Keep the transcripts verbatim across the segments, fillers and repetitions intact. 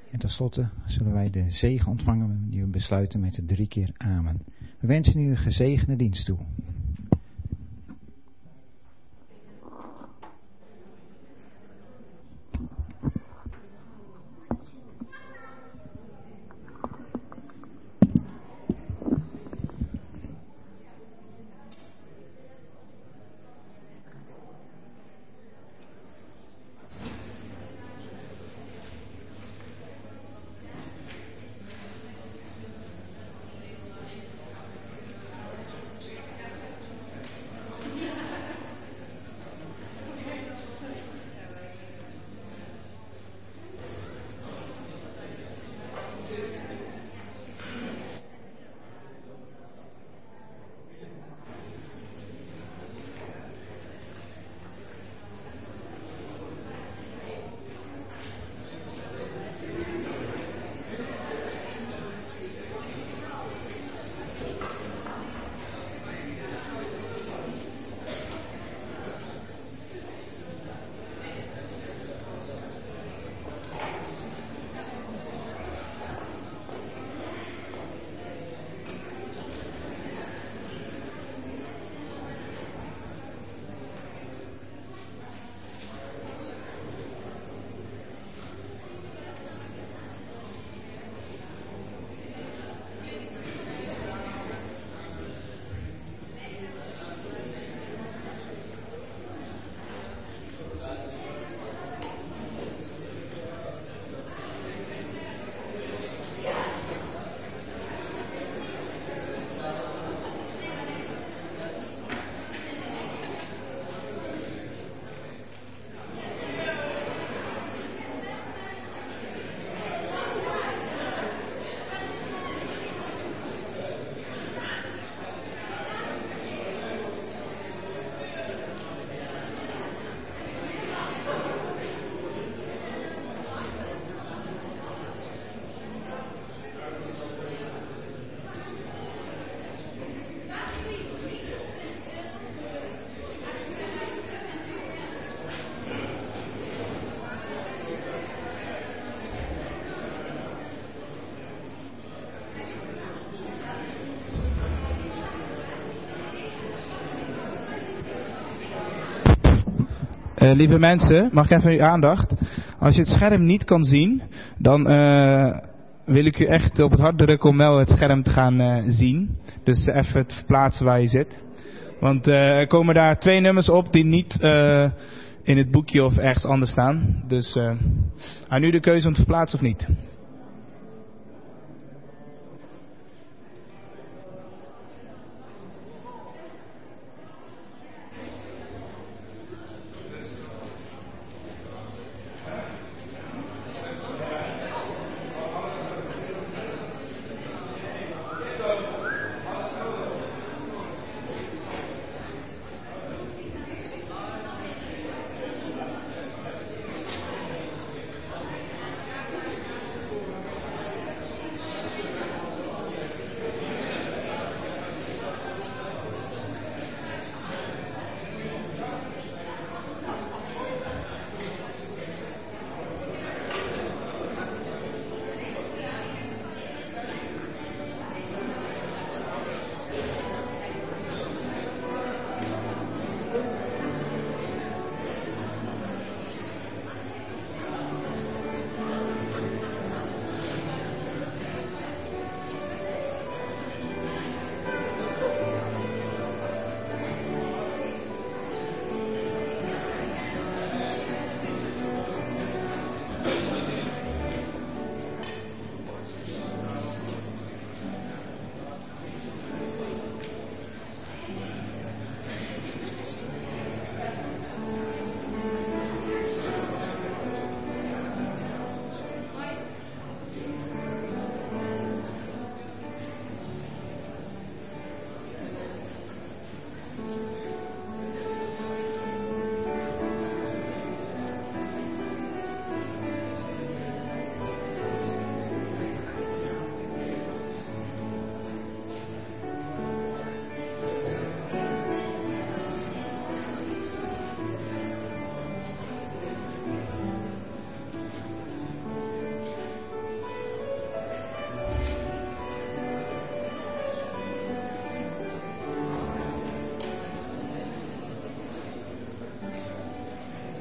En tenslotte zullen wij de zegen ontvangen die we besluiten met de drie keer amen. We wensen u een gezegende dienst toe. Uh, lieve mensen, mag ik even uw aandacht? Als je het scherm niet kan zien, dan uh, wil ik u echt op het hart drukken om wel het scherm te gaan uh, zien. Dus even het verplaatsen waar je zit. Want uh, er komen daar twee nummers op die niet uh, in het boekje of ergens anders staan. Dus uh, aan u de keuze om te verplaatsen of niet.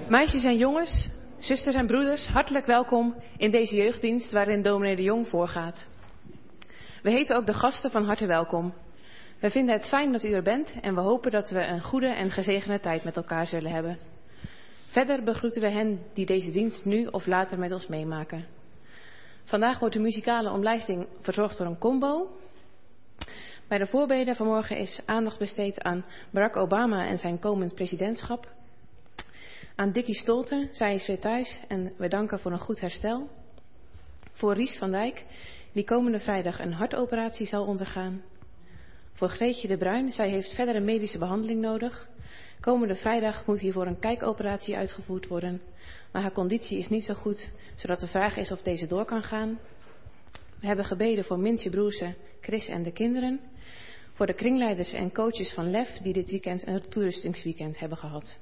Meisjes en jongens, zusters en broeders, hartelijk welkom in deze jeugddienst waarin dominee de Jong voorgaat. We heten ook de gasten van harte welkom. We vinden het fijn dat u er bent en we hopen dat we een goede en gezegende tijd met elkaar zullen hebben. Verder begroeten we hen die deze dienst nu of later met ons meemaken. Vandaag wordt de muzikale omlijsting verzorgd door een combo. Bij de voorbeden vanmorgen is aandacht besteed aan Barack Obama en zijn komend presidentschap. Aan Dickie Stolte, zij is weer thuis en we danken voor een goed herstel. Voor Ries van Dijk, die komende vrijdag een hartoperatie zal ondergaan. Voor Greetje de Bruin, zij heeft verdere medische behandeling nodig. Komende vrijdag moet hiervoor een kijkoperatie uitgevoerd worden. Maar haar conditie is niet zo goed, zodat de vraag is of deze door kan gaan. We hebben gebeden voor Mintje Broersen, Chris en de kinderen. Voor de kringleiders en coaches van Lef die dit weekend een toerustingsweekend hebben gehad.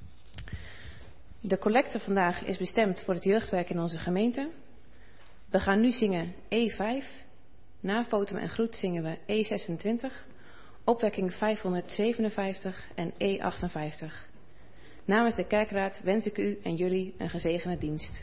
De collecte vandaag is bestemd voor het jeugdwerk in onze gemeente. We gaan nu zingen E vijf. Na Fotum en Groet zingen we E zesentwintig, opwekking vijfhonderdzevenenvijftig en E achtenvijftig. Namens de kerkraad wens ik u en jullie een gezegende dienst.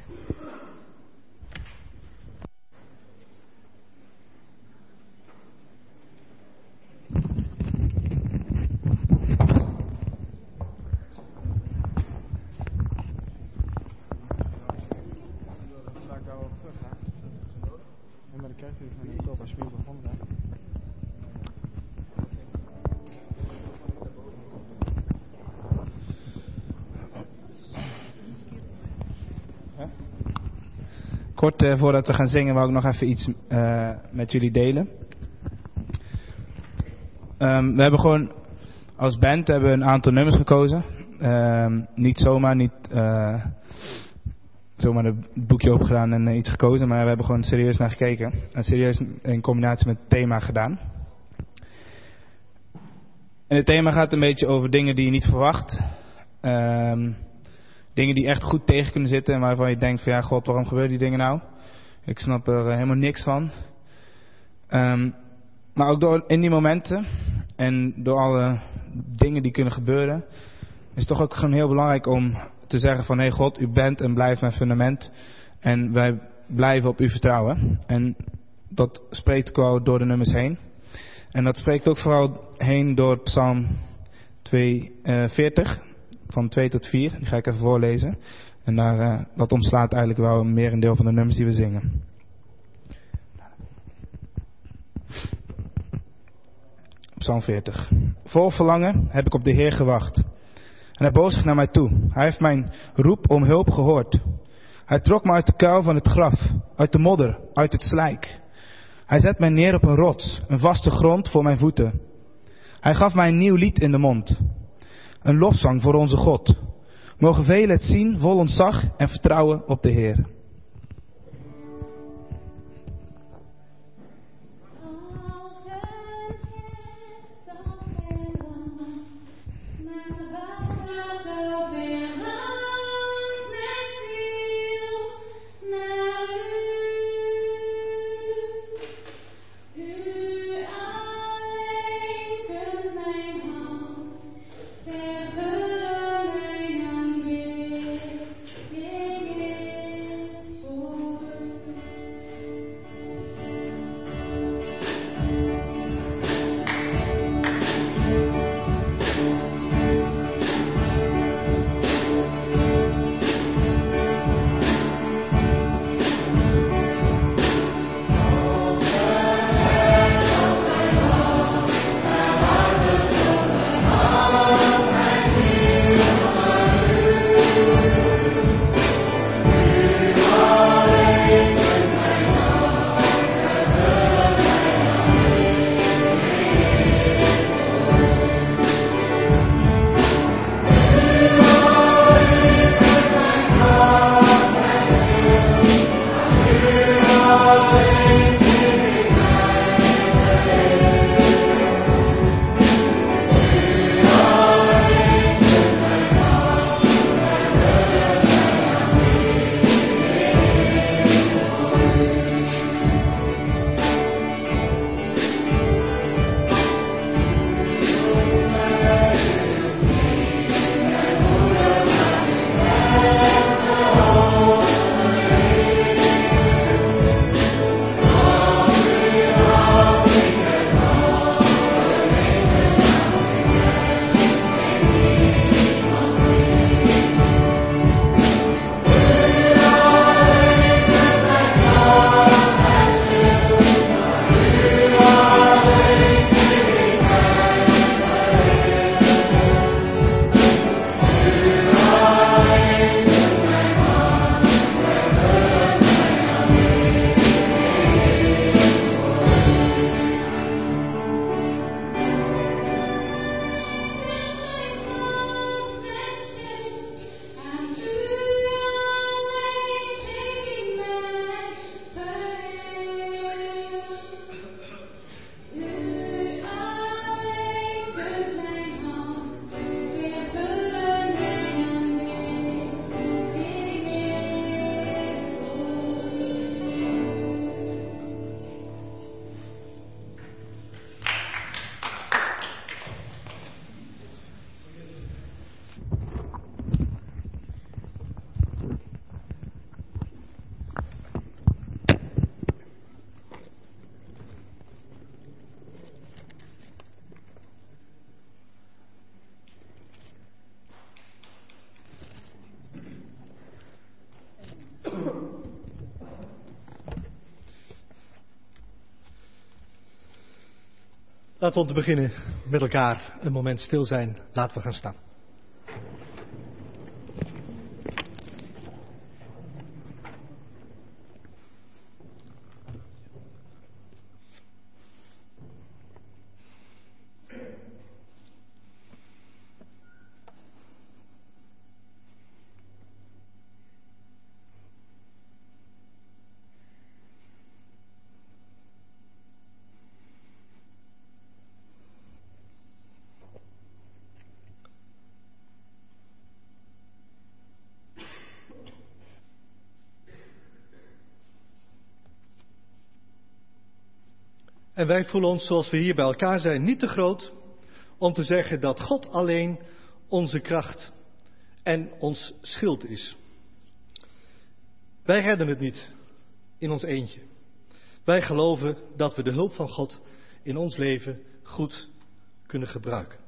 Kort uh, voordat we gaan zingen, wou ik nog even iets uh, met jullie delen. Um, we hebben gewoon als band hebben we een aantal nummers gekozen. Um, niet zomaar, niet uh, zomaar een boekje opgedaan en uh, iets gekozen, maar we hebben gewoon serieus naar gekeken. En serieus in combinatie met het thema gedaan. En het thema gaat een beetje over dingen die je niet verwacht. Um, Dingen die echt goed tegen kunnen zitten en waarvan je denkt van ja God, waarom gebeuren die dingen nou? Ik snap er uh, helemaal niks van. Um, maar ook door in die momenten en door alle dingen die kunnen gebeuren, is het toch ook gewoon heel belangrijk om te zeggen van hé hey God, u bent en blijft mijn fundament en wij blijven op u vertrouwen. En dat spreekt ook wel door de nummers heen. En dat spreekt ook vooral heen door Psalm tweeënveertig. Van twee tot vier, die ga ik even voorlezen. En daar, uh, dat omslaat eigenlijk wel een merendeel van de nummers die we zingen. Psalm veertig. Vol verlangen heb ik op de Heer gewacht. En hij boog zich naar mij toe. Hij heeft mijn roep om hulp gehoord. Hij trok me uit de kuil van het graf, uit de modder, uit het slijk. Hij zet mij neer op een rots, een vaste grond voor mijn voeten. Hij gaf mij een nieuw lied in de mond. Een lofzang voor onze God. Mogen velen het zien vol ontzag en vertrouwen op de Heer. Vervullen mijn aanbid, Heer. Laten we om te beginnen met elkaar een moment stil zijn. Laten we gaan staan. En wij voelen ons, zoals we hier bij elkaar zijn, niet te groot om te zeggen dat God alleen onze kracht en ons schild is. Wij redden het niet in ons eentje. Wij geloven dat we de hulp van God in ons leven goed kunnen gebruiken.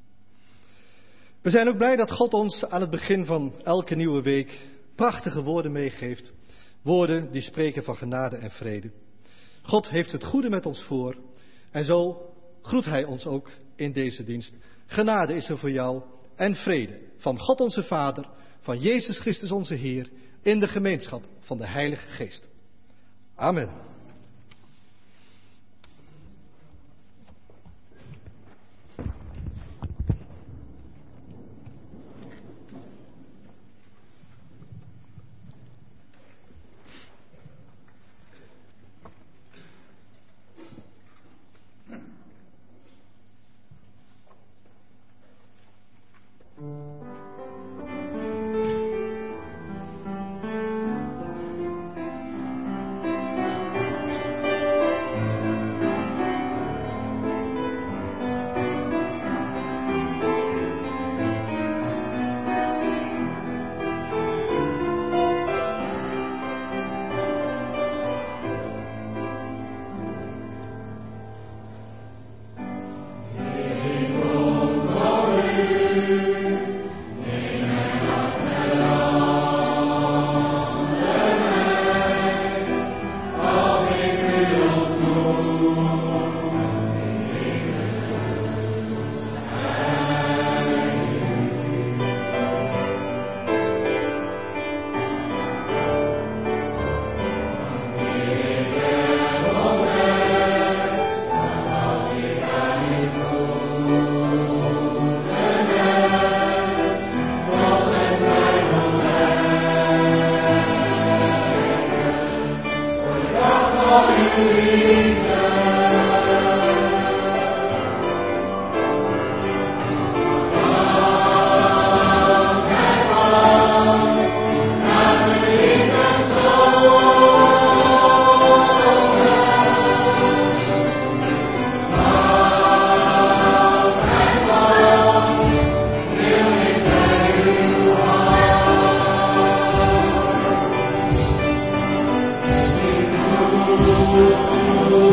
We zijn ook blij dat God ons aan het begin van elke nieuwe week prachtige woorden meegeeft. Woorden die spreken van genade en vrede. God heeft het goede met ons voor en zo groet Hij ons ook in deze dienst. Genade is er voor jou en vrede van God onze Vader, van Jezus Christus onze Heer, in de gemeenschap van de Heilige Geest. Amen. Oh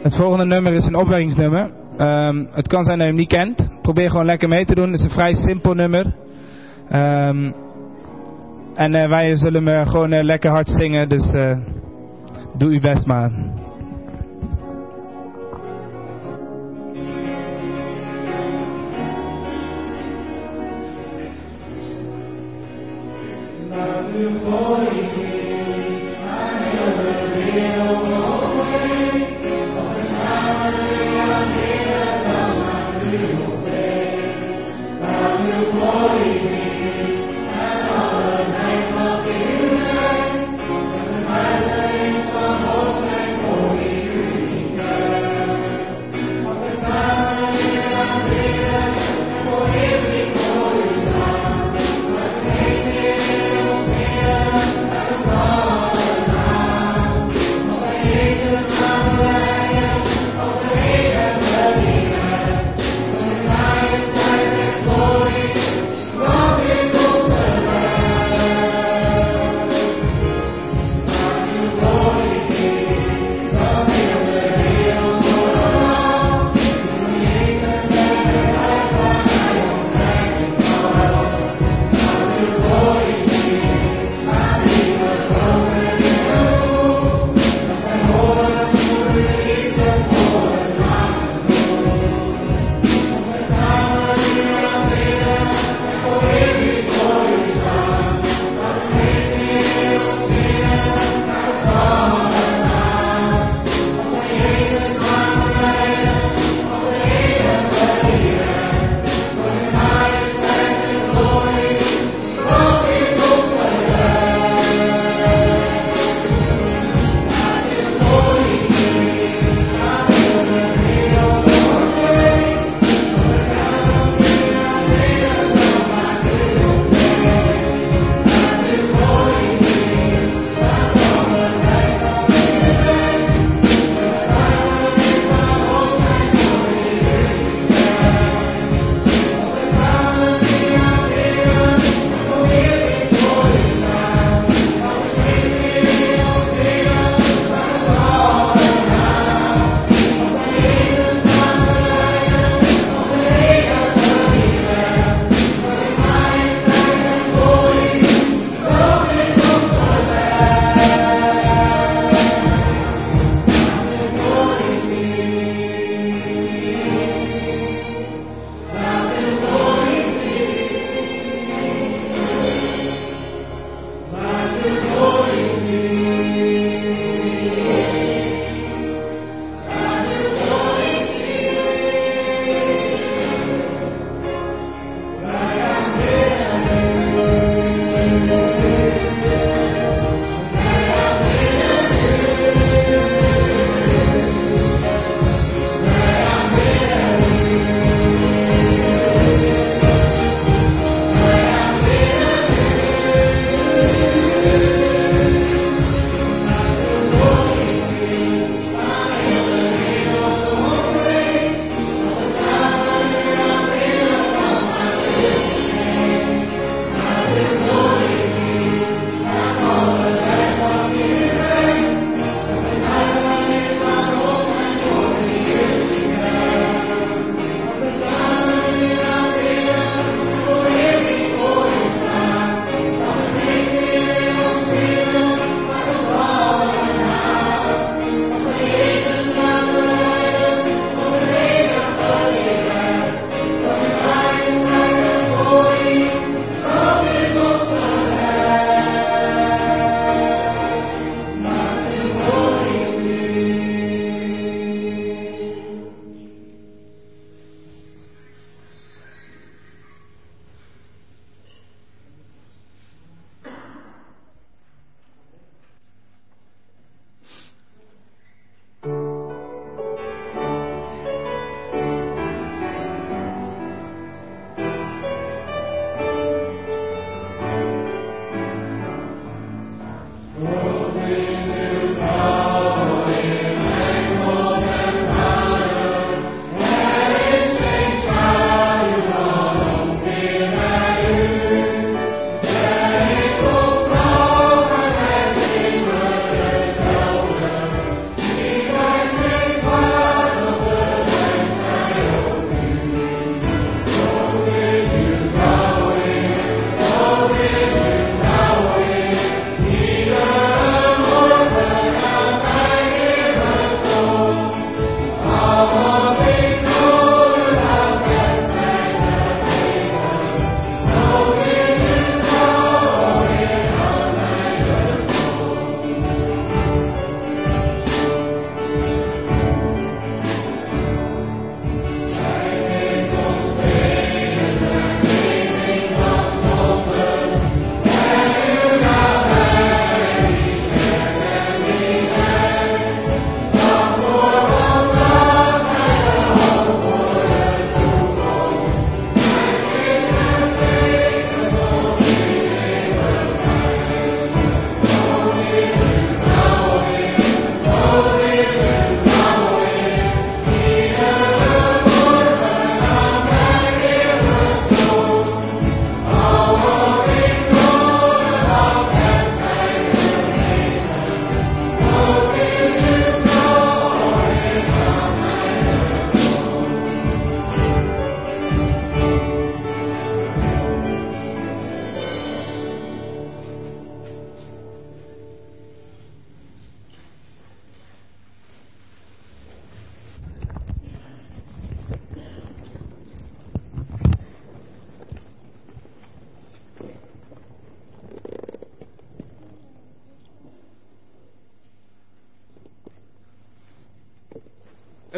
Het volgende nummer is een opwekkingsnummer. Um, het kan zijn dat je hem niet kent. Probeer gewoon lekker mee te doen. Het is een vrij simpel nummer. Um, en uh, wij zullen hem uh, gewoon uh, lekker hard zingen. Dus uh, doe uw best maar. Glory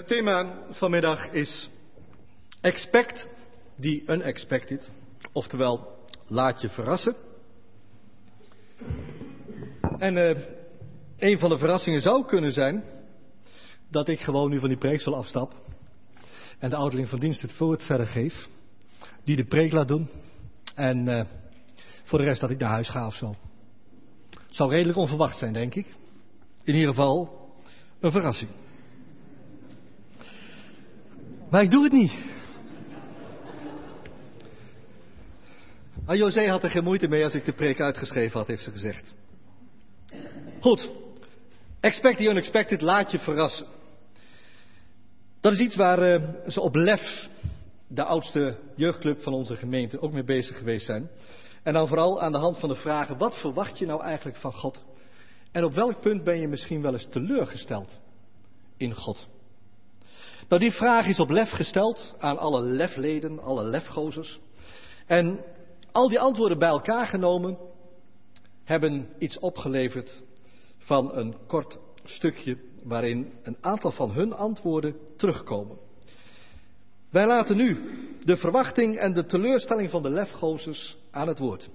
Het thema vanmiddag is expect the unexpected, oftewel laat je verrassen. En uh, een van de verrassingen zou kunnen zijn dat ik gewoon nu van die preeksel afstap en de ouderling van dienst het woord verder geef, die de preek laat doen en uh, voor de rest dat ik naar huis ga of zo. Het zou redelijk onverwacht zijn, denk ik. In ieder geval een verrassing. Maar ik doe het niet. Maar José had er geen moeite mee als ik de preek uitgeschreven had, heeft ze gezegd. Goed. Expect the unexpected, laat je verrassen. Dat is iets waar uh, ze op Lef, de oudste jeugdclub van onze gemeente, ook mee bezig geweest zijn. En dan vooral aan de hand van de vragen, wat verwacht je nou eigenlijk van God? En op welk punt ben je misschien wel eens teleurgesteld in God? Nou, die vraag is op Lef gesteld aan alle Lefleden, alle Lefgozers. En al die antwoorden bij elkaar genomen hebben iets opgeleverd van een kort stukje waarin een aantal van hun antwoorden terugkomen. Wij laten nu de verwachting en de teleurstelling van de Lefgozers aan het woord.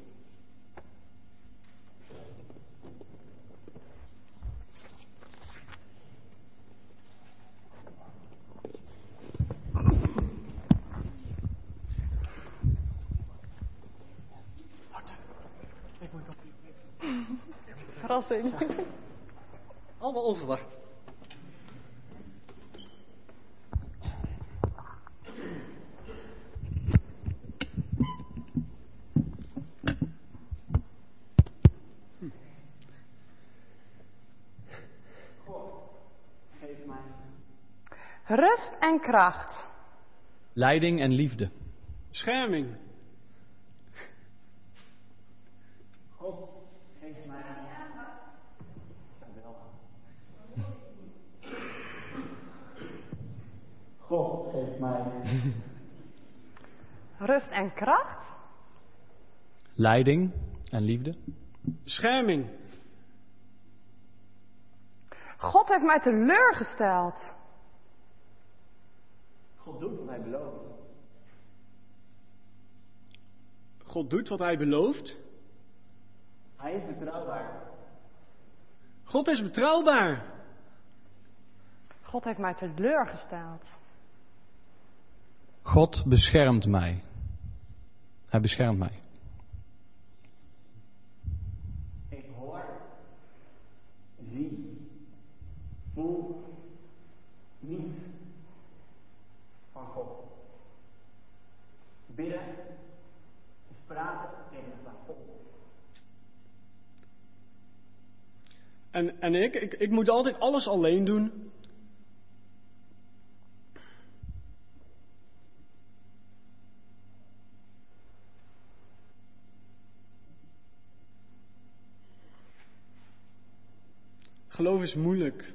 Verrassing. Allemaal onverwacht. Rust en kracht. Leiding en liefde. Bescherming. God geeft mij God geeft mij Rust en kracht. Leiding en liefde. Bescherming. God heeft mij teleurgesteld. God doet wat hij belooft. God doet wat hij belooft. Hij is betrouwbaar. God is betrouwbaar. God heeft mij teleurgesteld. God beschermt mij. Hij beschermt mij. Ik hoor, zie, voel niets van God. Bidden is praten tegen het plafond. En, en ik, ik, ik moet altijd alles alleen doen. Geloof is moeilijk.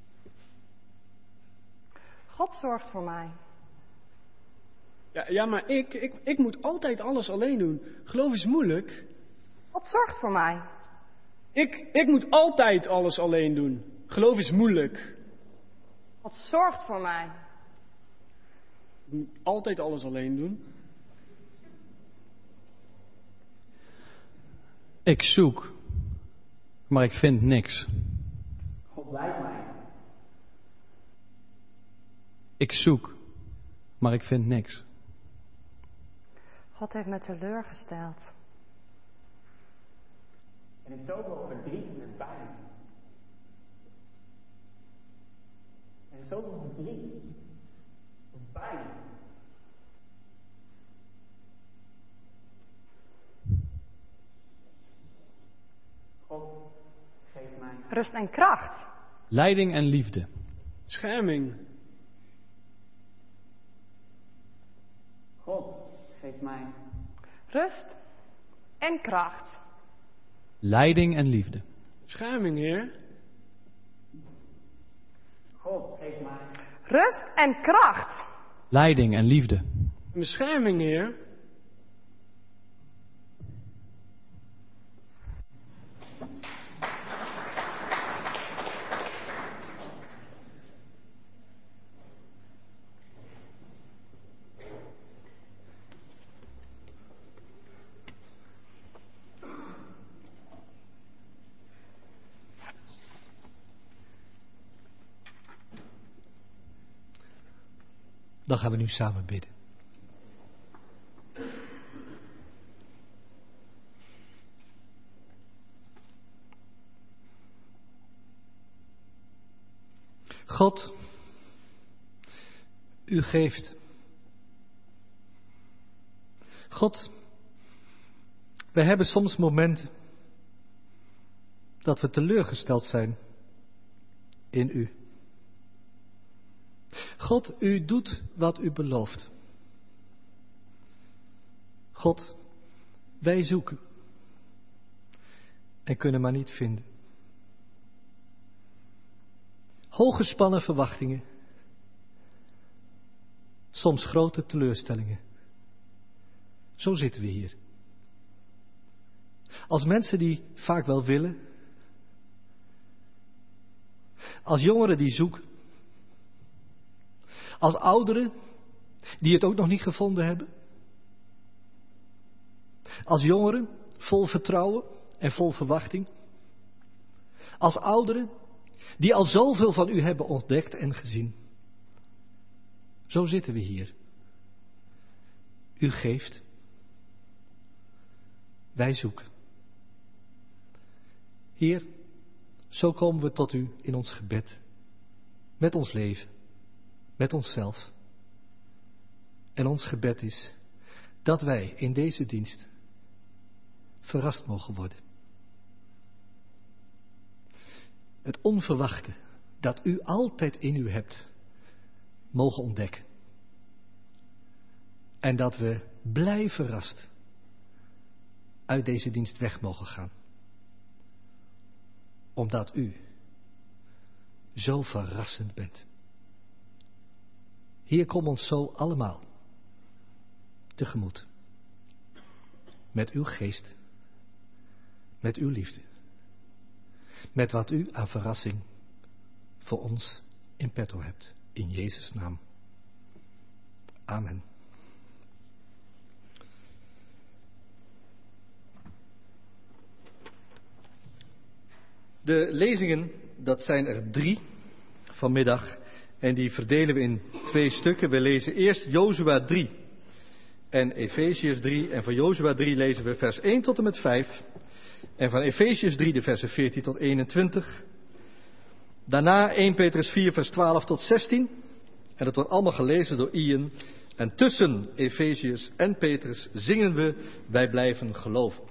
God zorgt voor mij. Ja, ja maar ik, ik, ik moet altijd alles alleen doen. Geloof is moeilijk. God zorgt voor mij. Ik, ik moet altijd alles alleen doen. Geloof is moeilijk. God zorgt voor mij. Ik moet altijd alles alleen doen. Ik zoek, maar ik vind niks. God leidt mij. Ik zoek, maar ik vind niks. God heeft me teleurgesteld. Er is zoveel verdriet en pijn. Er is zoveel verdriet en pijn. God geeft mij Rust en kracht. Leiding en liefde. Bescherming. God geeft mij Rust en kracht. Leiding en liefde. Bescherming, Heer. God geeft mij Rust en kracht. Leiding en liefde. Bescherming, Heer. Dan gaan we nu samen bidden. God, u geeft. God, we hebben soms momenten dat we teleurgesteld zijn in u. God, u doet wat u belooft. God, wij zoeken en kunnen maar niet vinden. Hooggespannen verwachtingen, soms grote teleurstellingen. Zo zitten we hier. Als mensen die vaak wel willen, als jongeren die zoeken, als ouderen die het ook nog niet gevonden hebben, als jongeren vol vertrouwen en vol verwachting, als ouderen die al zoveel van u hebben ontdekt en gezien. Zo zitten we hier. U geeft, wij zoeken. Heer, zo komen we tot u in ons gebed, met ons leven, met onszelf. En ons gebed is dat wij in deze dienst verrast mogen worden. Het onverwachte dat u altijd in u hebt, mogen ontdekken. En dat we blij verrast uit deze dienst weg mogen gaan. Omdat u zo verrassend bent. Hier kom ons zo allemaal tegemoet. Met uw geest, met uw liefde. Met wat u aan verrassing voor ons in petto hebt. In Jezus' naam. Amen. De lezingen, dat zijn er drie vanmiddag. En die verdelen we in twee stukken. We lezen eerst Jozua drie en Efeziërs drie. En van Jozua drie lezen we vers één tot en met vijf. En van Efeziërs drie de versen veertien tot eenentwintig. Daarna eerste Petrus vier vers twaalf tot zestien. En dat wordt allemaal gelezen door Ian. En tussen Efeziërs en Petrus zingen we Wij blijven geloven.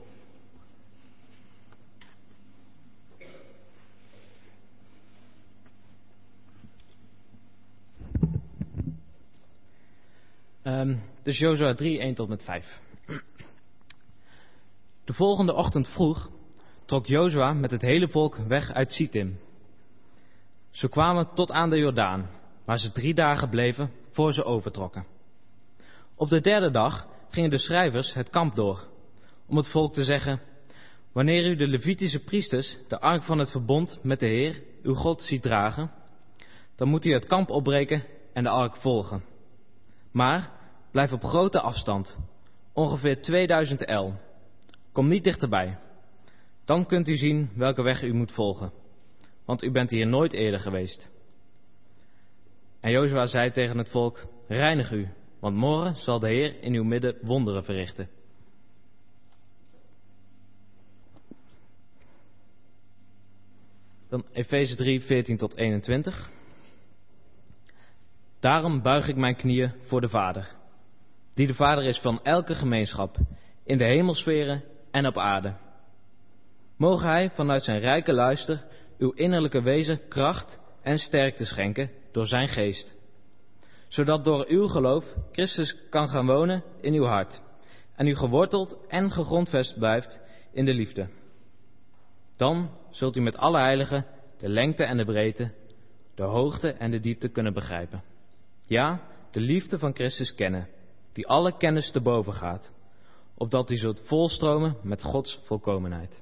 Um, dus Jozua drie, één tot met vijf. De volgende ochtend vroeg trok Jozua met het hele volk weg uit Sittim. Ze kwamen tot aan de Jordaan, waar ze drie dagen bleven voor ze overtrokken. Op de derde dag gingen de schrijvers het kamp door, om het volk te zeggen: wanneer u de Levitische priesters de ark van het verbond met de Heer, uw God, ziet dragen, dan moet u het kamp opbreken en de ark volgen. Maar blijf op grote afstand, ongeveer tweeduizend el. Kom niet dichterbij. Dan kunt u zien welke weg u moet volgen, want u bent hier nooit eerder geweest. En Jozua zei tegen het volk: reinig u, want morgen zal de Heer in uw midden wonderen verrichten. Dan Efeze drie, veertien tot eenentwintig. Daarom buig ik mijn knieën voor de Vader, die de Vader is van elke gemeenschap, in de hemelsferen en op aarde. Moge Hij vanuit zijn rijke luister uw innerlijke wezen kracht en sterkte schenken door zijn geest, zodat door uw geloof Christus kan gaan wonen in uw hart en u geworteld en gegrondvest blijft in de liefde. Dan zult u met alle heiligen de lengte en de breedte, de hoogte en de diepte kunnen begrijpen. Ja, de liefde van Christus kennen, die alle kennis te boven gaat, opdat u zult volstromen met Gods volkomenheid.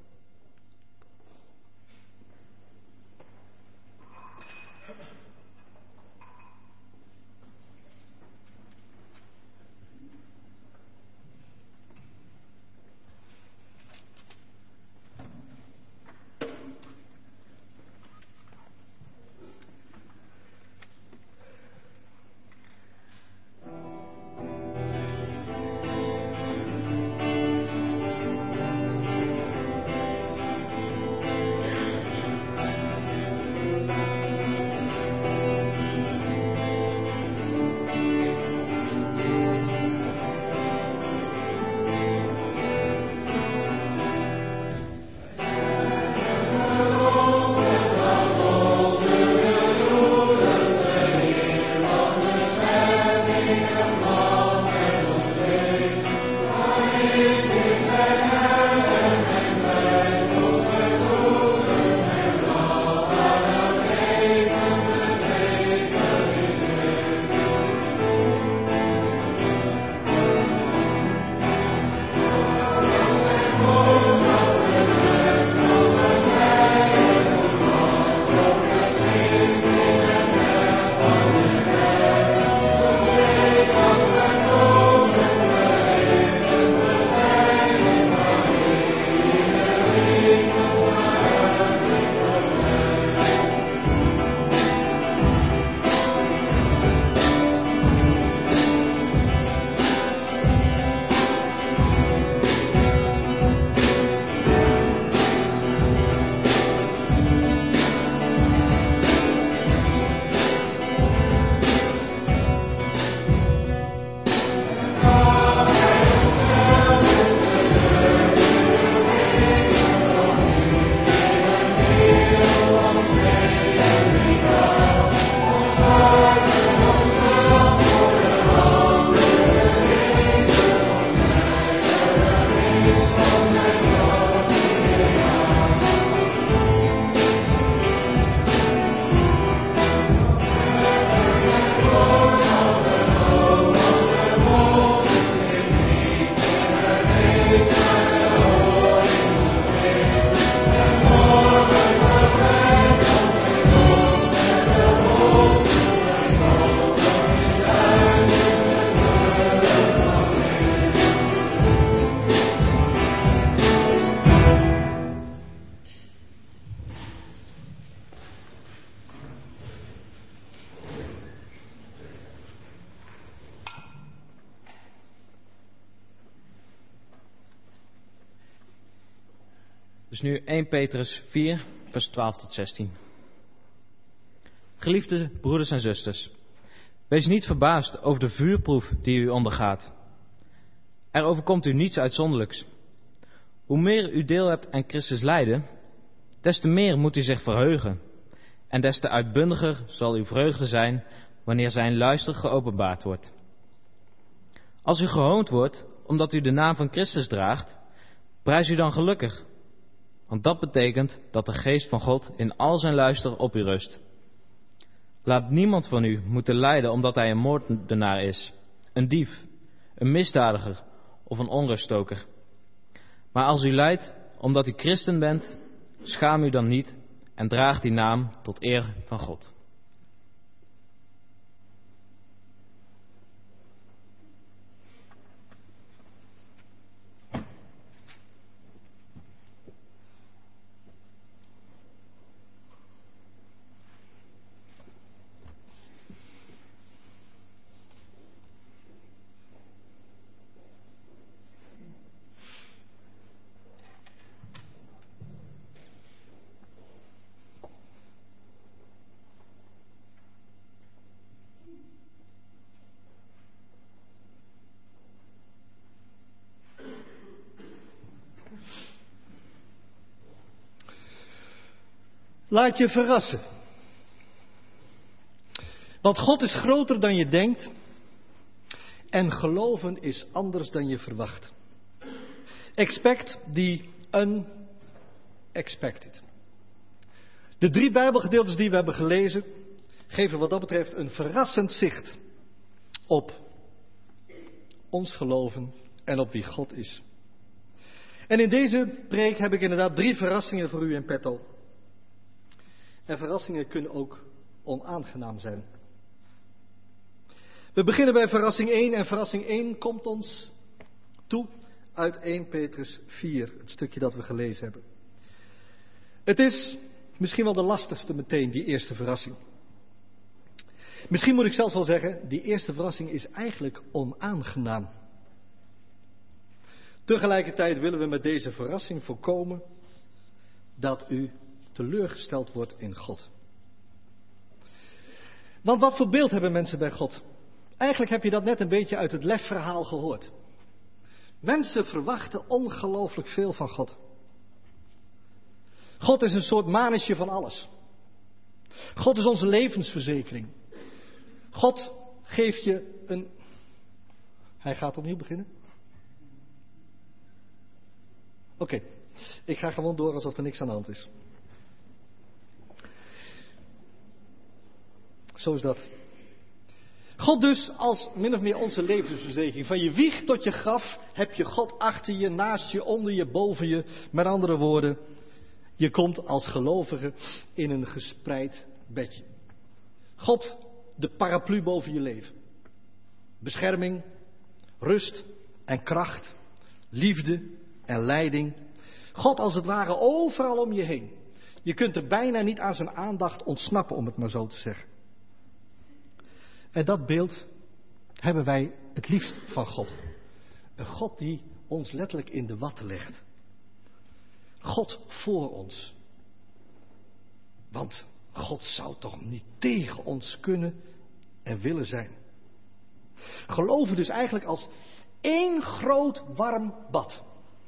Dus nu eerste Petrus vier, vers twaalf tot zestien. Geliefde broeders en zusters, wees niet verbaasd over de vuurproef die u ondergaat. Er overkomt u niets uitzonderlijks. Hoe meer u deel hebt aan Christus lijden, des te meer moet u zich verheugen. En des te uitbundiger zal uw vreugde zijn wanneer zijn luister geopenbaard wordt. Als u gehoond wordt omdat u de naam van Christus draagt, prijs u dan gelukkig. Want dat betekent dat de geest van God in al zijn luister op u rust. Laat niemand van u moeten lijden omdat hij een moordenaar is, een dief, een misdadiger of een onruststoker. Maar als u lijdt omdat u christen bent, schaam u dan niet en draag die naam tot eer van God. Laat je verrassen. Want God is groter dan je denkt. En geloven is anders dan je verwacht. Expect the unexpected. De drie Bijbelgedeeltes die we hebben gelezen geven wat dat betreft een verrassend zicht op ons geloven en op wie God is. En in deze preek heb ik inderdaad drie verrassingen voor u in petto. En verrassingen kunnen ook onaangenaam zijn. We beginnen bij verrassing één. En verrassing één komt ons toe uit eerste Petrus vier. Het stukje dat we gelezen hebben. Het is misschien wel de lastigste meteen, die eerste verrassing. Misschien moet ik zelfs wel zeggen, die eerste verrassing is eigenlijk onaangenaam. Tegelijkertijd willen we met deze verrassing voorkomen dat u teleurgesteld wordt in God. Want wat voor beeld hebben mensen bij God? Eigenlijk heb je dat net een beetje uit het lefverhaal gehoord. Mensen verwachten ongelooflijk veel van God. God is een soort manetje van alles. God is onze levensverzekering. God geeft je een... Hij gaat opnieuw beginnen? Oké, okay. Ik ga gewoon door alsof er niks aan de hand is. Zo is dat. God dus als min of meer onze levensverzekering. Van je wieg tot je graf heb je God achter je, naast je, onder je, boven je. Met andere woorden, je komt als gelovige in een gespreid bedje. God, de paraplu boven je leven. Bescherming, rust en kracht, liefde en leiding. God als het ware overal om je heen. Je kunt er bijna niet aan zijn aandacht ontsnappen, om het maar zo te zeggen. En dat beeld hebben wij het liefst van God. Een God die ons letterlijk in de watten legt. God voor ons. Want God zou toch niet tegen ons kunnen en willen zijn. Geloven dus eigenlijk als één groot warm bad.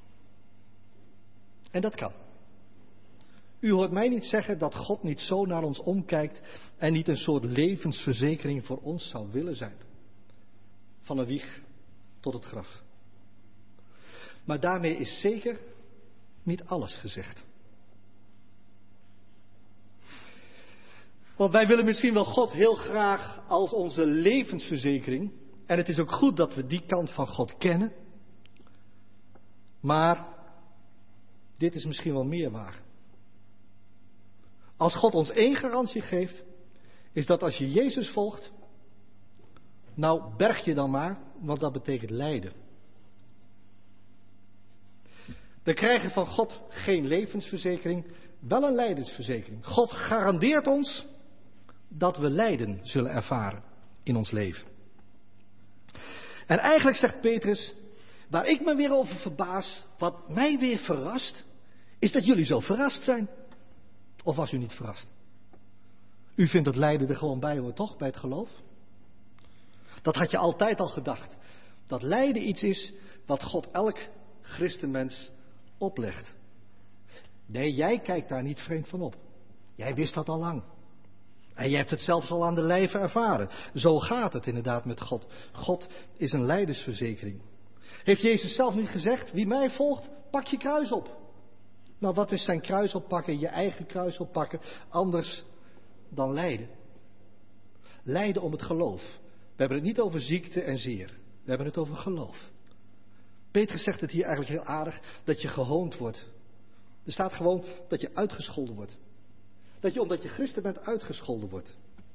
En dat kan. U hoort mij niet zeggen dat God niet zo naar ons omkijkt en niet een soort levensverzekering voor ons zou willen zijn. Van een wieg tot het graf. Maar daarmee is zeker niet alles gezegd. Want wij willen misschien wel God heel graag als onze levensverzekering. En het is ook goed dat we die kant van God kennen. Maar dit is misschien wel meer waar. Als God ons één garantie geeft, is dat als je Jezus volgt, nou berg je dan maar, want dat betekent lijden. We krijgen van God geen levensverzekering, wel een lijdensverzekering. God garandeert ons dat we lijden zullen ervaren in ons leven. En eigenlijk zegt Petrus, waar ik me weer over verbaas, wat mij weer verrast, is dat jullie zo verrast zijn. Of was u niet verrast? U vindt dat lijden er gewoon bij hoort, toch? Bij het geloof? Dat had je altijd al gedacht. Dat lijden iets is wat God elk christenmens oplegt. Nee, jij kijkt daar niet vreemd van op. Jij wist dat al lang. En je hebt het zelfs al aan de lijve ervaren. Zo gaat het inderdaad met God. God is een lijdensverzekering. Heeft Jezus zelf niet gezegd, wie mij volgt, pak je kruis op. Nou, wat is zijn kruis oppakken, je eigen kruis oppakken, anders dan lijden? Lijden om het geloof. We hebben het niet over ziekte en zeer. We hebben het over geloof. Petrus zegt het hier eigenlijk heel aardig, dat je gehoond wordt. Er staat gewoon dat je uitgescholden wordt. Dat je omdat je christen bent uitgescholden wordt.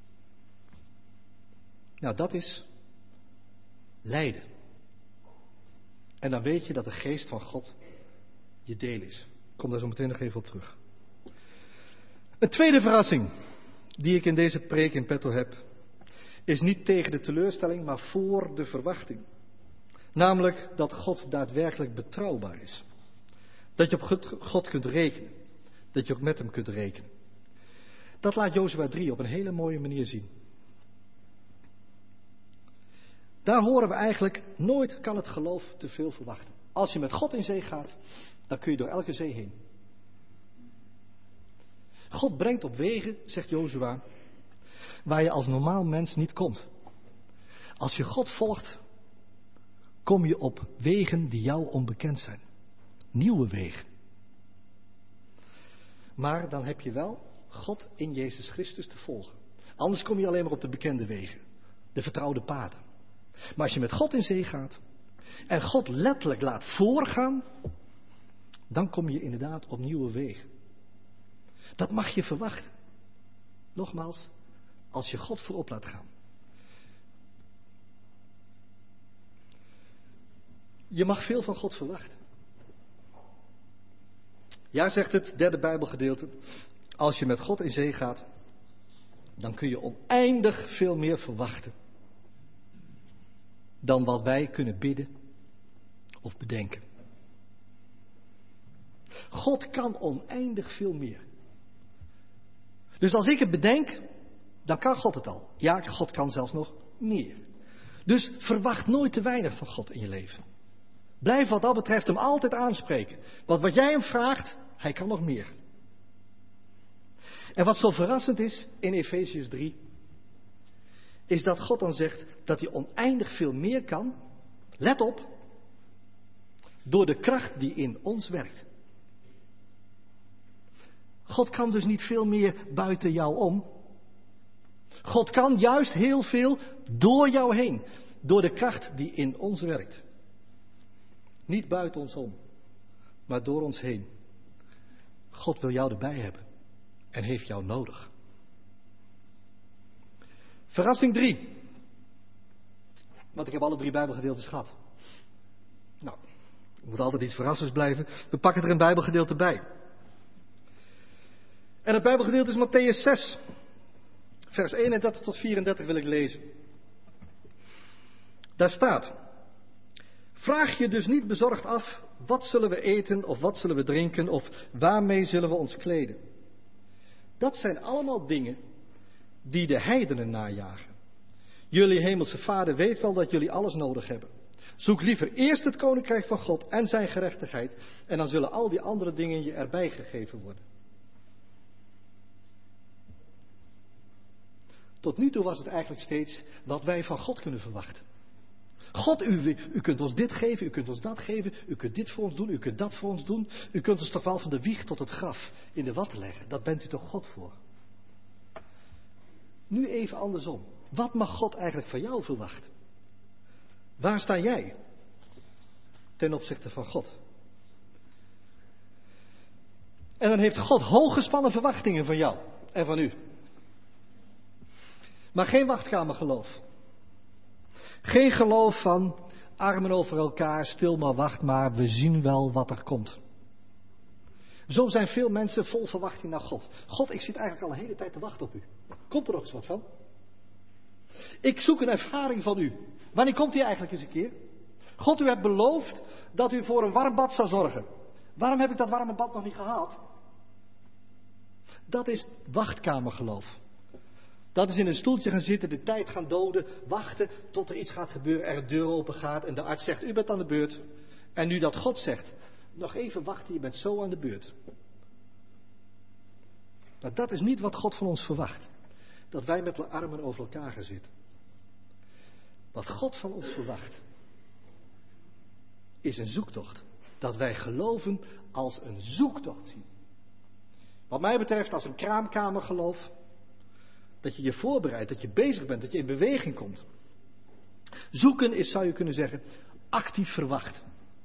Nou, dat is lijden. En dan weet je dat de geest van God je deel is. Ik kom daar zo meteen nog even op terug. Een tweede verrassing die ik in deze preek in petto heb, is niet tegen de teleurstelling, maar voor de verwachting. Namelijk dat God daadwerkelijk betrouwbaar is. Dat je op God kunt rekenen. Dat je ook met hem kunt rekenen. Dat laat Jozua drie op een hele mooie manier zien. Daar horen we eigenlijk, nooit kan het geloof te veel verwachten. Als je met God in zee gaat, dan kun je door elke zee heen. God brengt op wegen, zegt Jozua, waar je als normaal mens niet komt. Als je God volgt, kom je op wegen die jou onbekend zijn. Nieuwe wegen. Maar dan heb je wel God in Jezus Christus te volgen. Anders kom je alleen maar op de bekende wegen. De vertrouwde paden. Maar als je met God in zee gaat en God letterlijk laat voorgaan, dan kom je inderdaad op nieuwe wegen. Dat mag je verwachten. Nogmaals, als je God voorop laat gaan. Je mag veel van God verwachten. Ja, zegt het derde Bijbelgedeelte. Als je met God in zee gaat, dan kun je oneindig veel meer verwachten dan wat wij kunnen bidden of bedenken. God kan oneindig veel meer. Dus als ik het bedenk, dan kan God het al. Ja, God kan zelfs nog meer. Dus verwacht nooit te weinig van God in je leven. Blijf wat dat betreft hem altijd aanspreken. Want wat jij hem vraagt, hij kan nog meer. En wat zo verrassend is in Efeziërs drie, is dat God dan zegt dat hij oneindig veel meer kan. Let op, door de kracht die in ons werkt. God kan dus niet veel meer buiten jou om. God kan juist heel veel door jou heen. Door de kracht die in ons werkt. Niet buiten ons om, maar door ons heen. God wil jou erbij hebben en heeft jou nodig. Verrassing drie. Want ik heb alle drie Bijbelgedeeltes gehad. Nou, er moet altijd iets verrassends blijven. We pakken er een Bijbelgedeelte bij. En het Bijbelgedeelte is Mattheüs zes. Vers eenendertig tot vierendertig wil ik lezen. Daar staat: vraag je dus niet bezorgd af, wat zullen we eten of wat zullen we drinken of waarmee zullen we ons kleden? Dat zijn allemaal dingen die de heidenen najagen. Jullie hemelse Vader weet wel dat jullie alles nodig hebben. Zoek liever eerst het koninkrijk van God en zijn gerechtigheid en dan zullen al die andere dingen je erbij gegeven worden. Tot nu toe was het eigenlijk steeds wat wij van God kunnen verwachten. God, u, u kunt ons dit geven, u kunt ons dat geven, u kunt dit voor ons doen, u kunt dat voor ons doen. U kunt ons toch wel van de wieg tot het graf in de watten leggen. Dat bent u toch God voor? Nu even andersom. Wat mag God eigenlijk van jou verwachten? Waar sta jij ten opzichte van God? En dan heeft God hooggespannen verwachtingen van jou en van u. Maar geen wachtkamergeloof. Geen geloof van armen over elkaar, stil maar wacht maar, we zien wel wat er komt. Zo zijn veel mensen vol verwachting naar God. God, ik zit eigenlijk al een hele tijd te wachten op u. Komt er nog eens wat van? Ik zoek een ervaring van u. Wanneer komt u eigenlijk eens een keer? God, u hebt beloofd dat u voor een warm bad zou zorgen. Waarom heb ik dat warme bad nog niet gehaald? Dat is wachtkamergeloof. Dat is in een stoeltje gaan zitten, de tijd gaan doden, wachten tot er iets gaat gebeuren, er een deur open gaat en de arts zegt, u bent aan de beurt. En nu dat God zegt, nog even wachten, je bent zo aan de beurt. Maar dat is niet wat God van ons verwacht. Dat wij met de armen over elkaar gaan zitten. Wat God van ons verwacht, is een zoektocht. Dat wij geloven als een zoektocht zien. Wat mij betreft als een kraamkamergeloof. Dat je je voorbereidt, dat je bezig bent, dat je in beweging komt. Zoeken is, zou je kunnen zeggen, actief verwachten.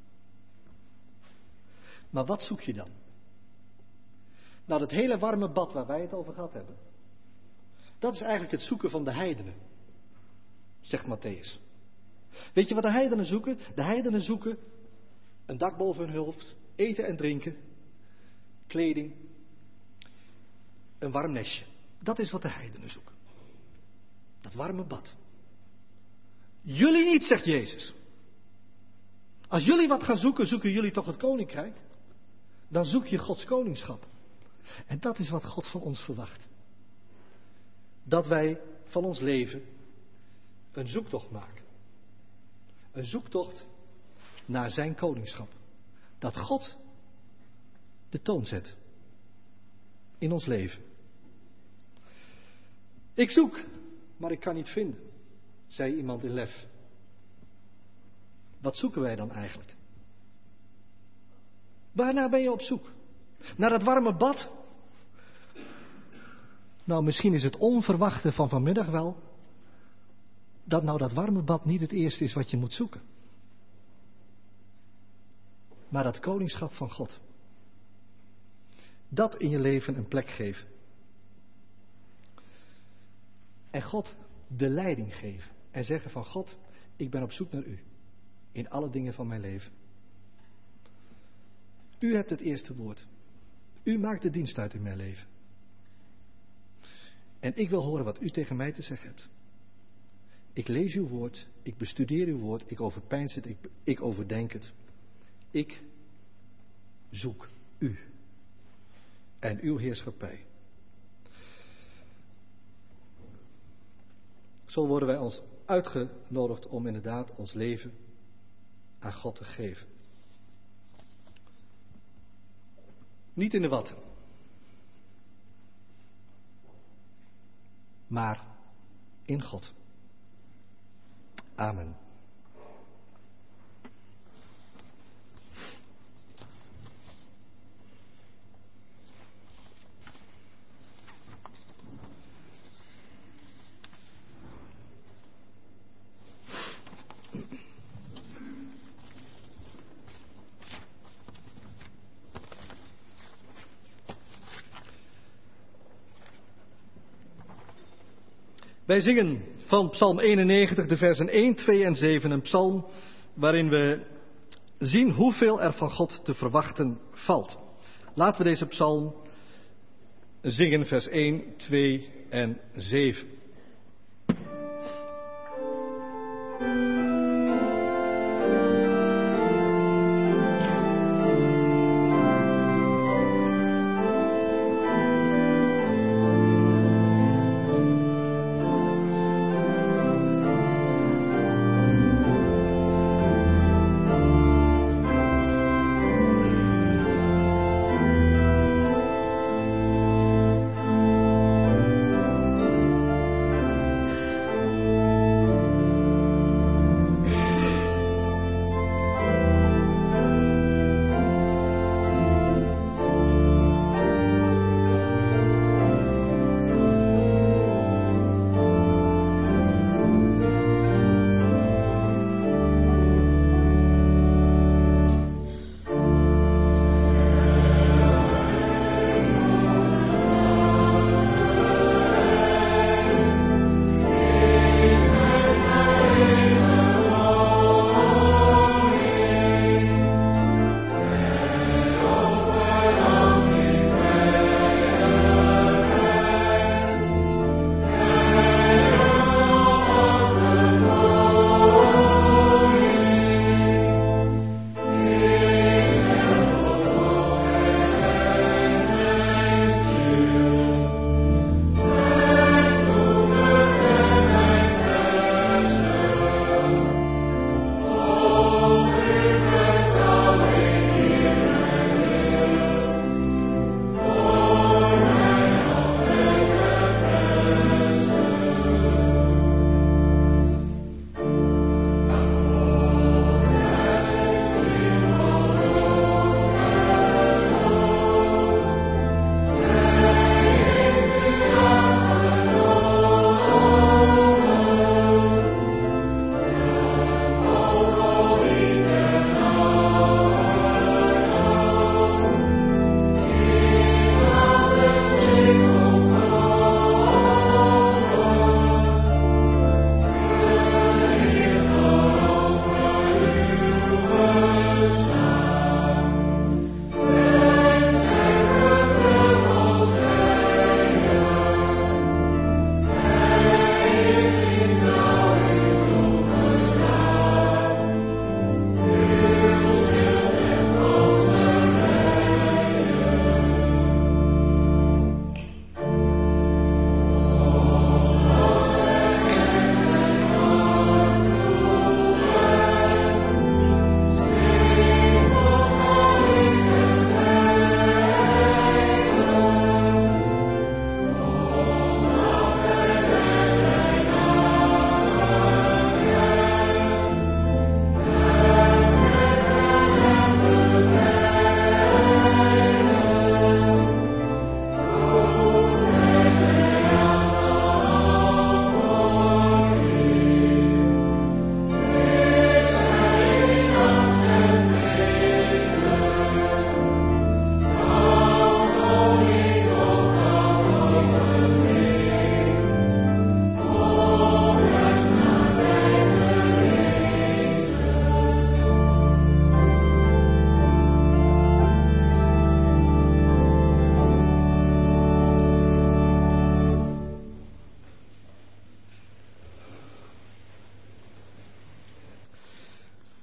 Maar wat zoek je dan? Nou, dat hele warme bad waar wij het over gehad hebben. Dat is eigenlijk het zoeken van de heidenen. Zegt Matthäus. Weet je wat de heidenen zoeken? De heidenen zoeken een dak boven hun hoofd, eten en drinken, kleding, een warm nestje. Dat is wat de heidenen zoeken. Dat warme bad. Jullie niet, zegt Jezus. Als jullie wat gaan zoeken, zoeken jullie toch het koninkrijk? Dan zoek je Gods koningschap. En dat is wat God van ons verwacht. Dat wij van ons leven een zoektocht maken. Een zoektocht naar zijn koningschap. Dat God de toon zet in ons leven. Ik zoek, maar ik kan niet vinden, zei iemand in Lef. Wat zoeken wij dan eigenlijk? Waarnaar ben je op zoek? Naar dat warme bad? Nou, misschien is het onverwachte van vanmiddag wel dat nou dat warme bad niet het eerste is wat je moet zoeken. Maar dat koningschap van God. Dat in je leven een plek geven. En God de leiding geven. En zeggen van God, ik ben op zoek naar u. In alle dingen van mijn leven. U hebt het eerste woord. U maakt de dienst uit in mijn leven. En ik wil horen wat u tegen mij te zeggen hebt. Ik lees uw woord, ik bestudeer uw woord, ik overpeins het, ik, ik overdenk het. Ik zoek u en uw heerschappij. Zo worden wij ons uitgenodigd om inderdaad ons leven aan God te geven. Niet in de wat, maar in God. Amen. Wij zingen van Psalm eenennegentig, de versen één, twee en zeven. Een psalm waarin we zien hoeveel er van God te verwachten valt. Laten we deze psalm zingen, vers één, twee en zeven.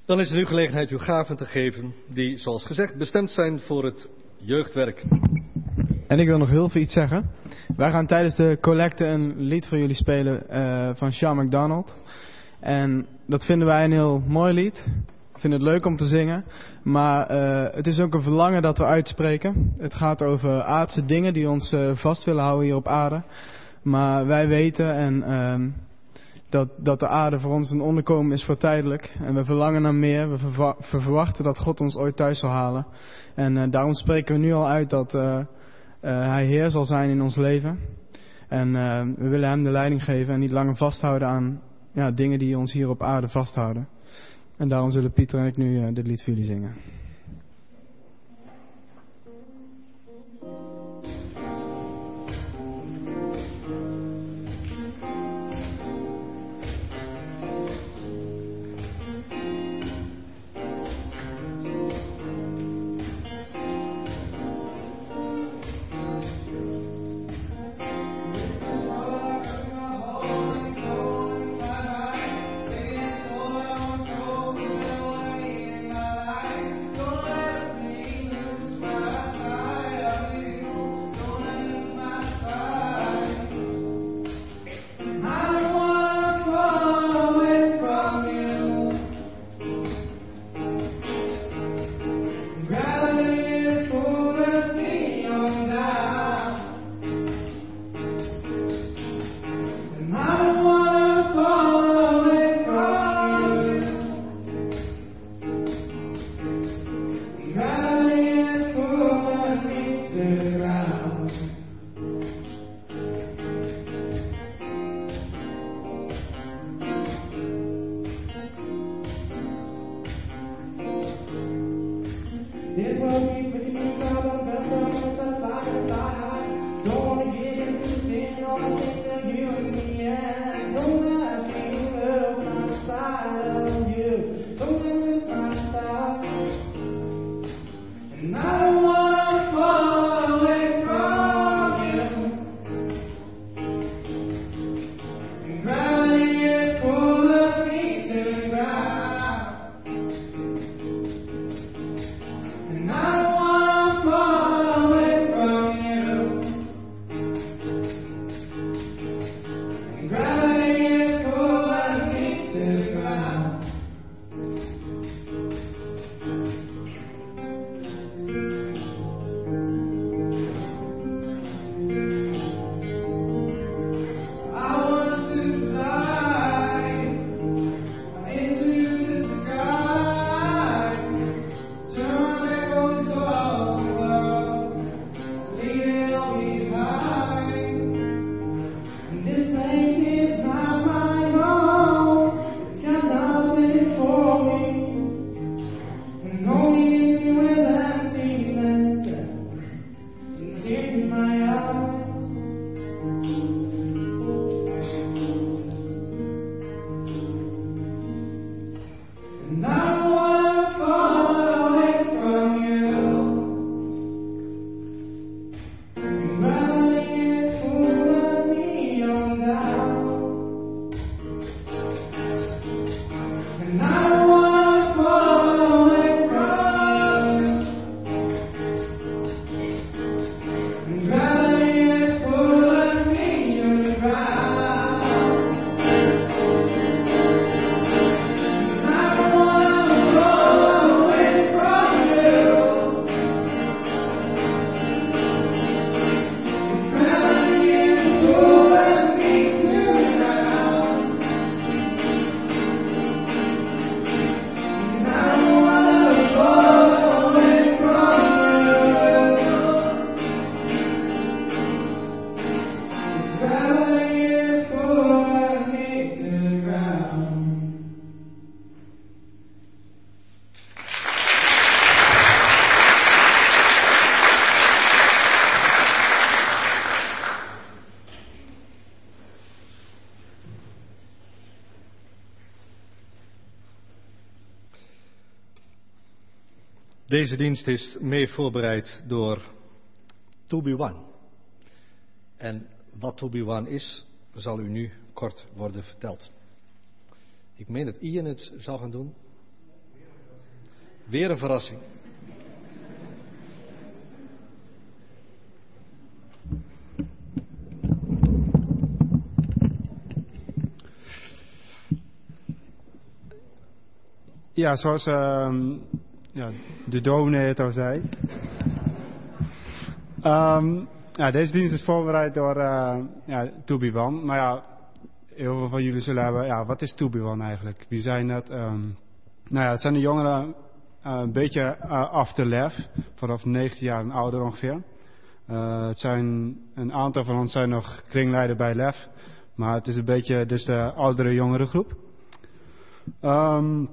Dan is er nu gelegenheid uw gaven te geven die, zoals gezegd, bestemd zijn voor het jeugdwerk. En ik wil nog heel veel iets zeggen. Wij gaan tijdens de collecte een lied voor jullie spelen uh, van Sean McDonald. En dat vinden wij een heel mooi lied. Ik vind het leuk om te zingen. Maar uh, het is ook een verlangen dat we uitspreken. Het gaat over aardse dingen die ons uh, vast willen houden hier op aarde. Maar wij weten en, uh, dat, dat de aarde voor ons een onderkomen is voor tijdelijk. En we verlangen naar meer. We, verwa- we verwachten dat God ons ooit thuis zal halen. En uh, daarom spreken we nu al uit dat uh, uh, Hij Heer zal zijn in ons leven. En uh, we willen Hem de leiding geven en niet langer vasthouden aan ja, dingen die ons hier op aarde vasthouden. En daarom zullen Pieter en ik nu uh, dit lied voor jullie zingen. Deze dienst is mee voorbereid door To Be One. En wat To Be One is, zal u nu kort worden verteld. Ik meen dat Ian het zal gaan doen. Weer een verrassing. Ja, zoals uh, ja, de dominee het al zei. Um, ja, deze dienst is voorbereid door uh, ja, To Be One. Maar ja, heel veel van jullie zullen hebben, ja, wat is To Be One eigenlijk? Wie zijn dat? Um, nou ja, het zijn de jongeren uh, een beetje uh, after lef, vanaf negentien jaar en ouder ongeveer. Uh, het zijn, een aantal van ons zijn nog kringleider bij Lef, maar het is een beetje dus de oudere jongere groep. Um,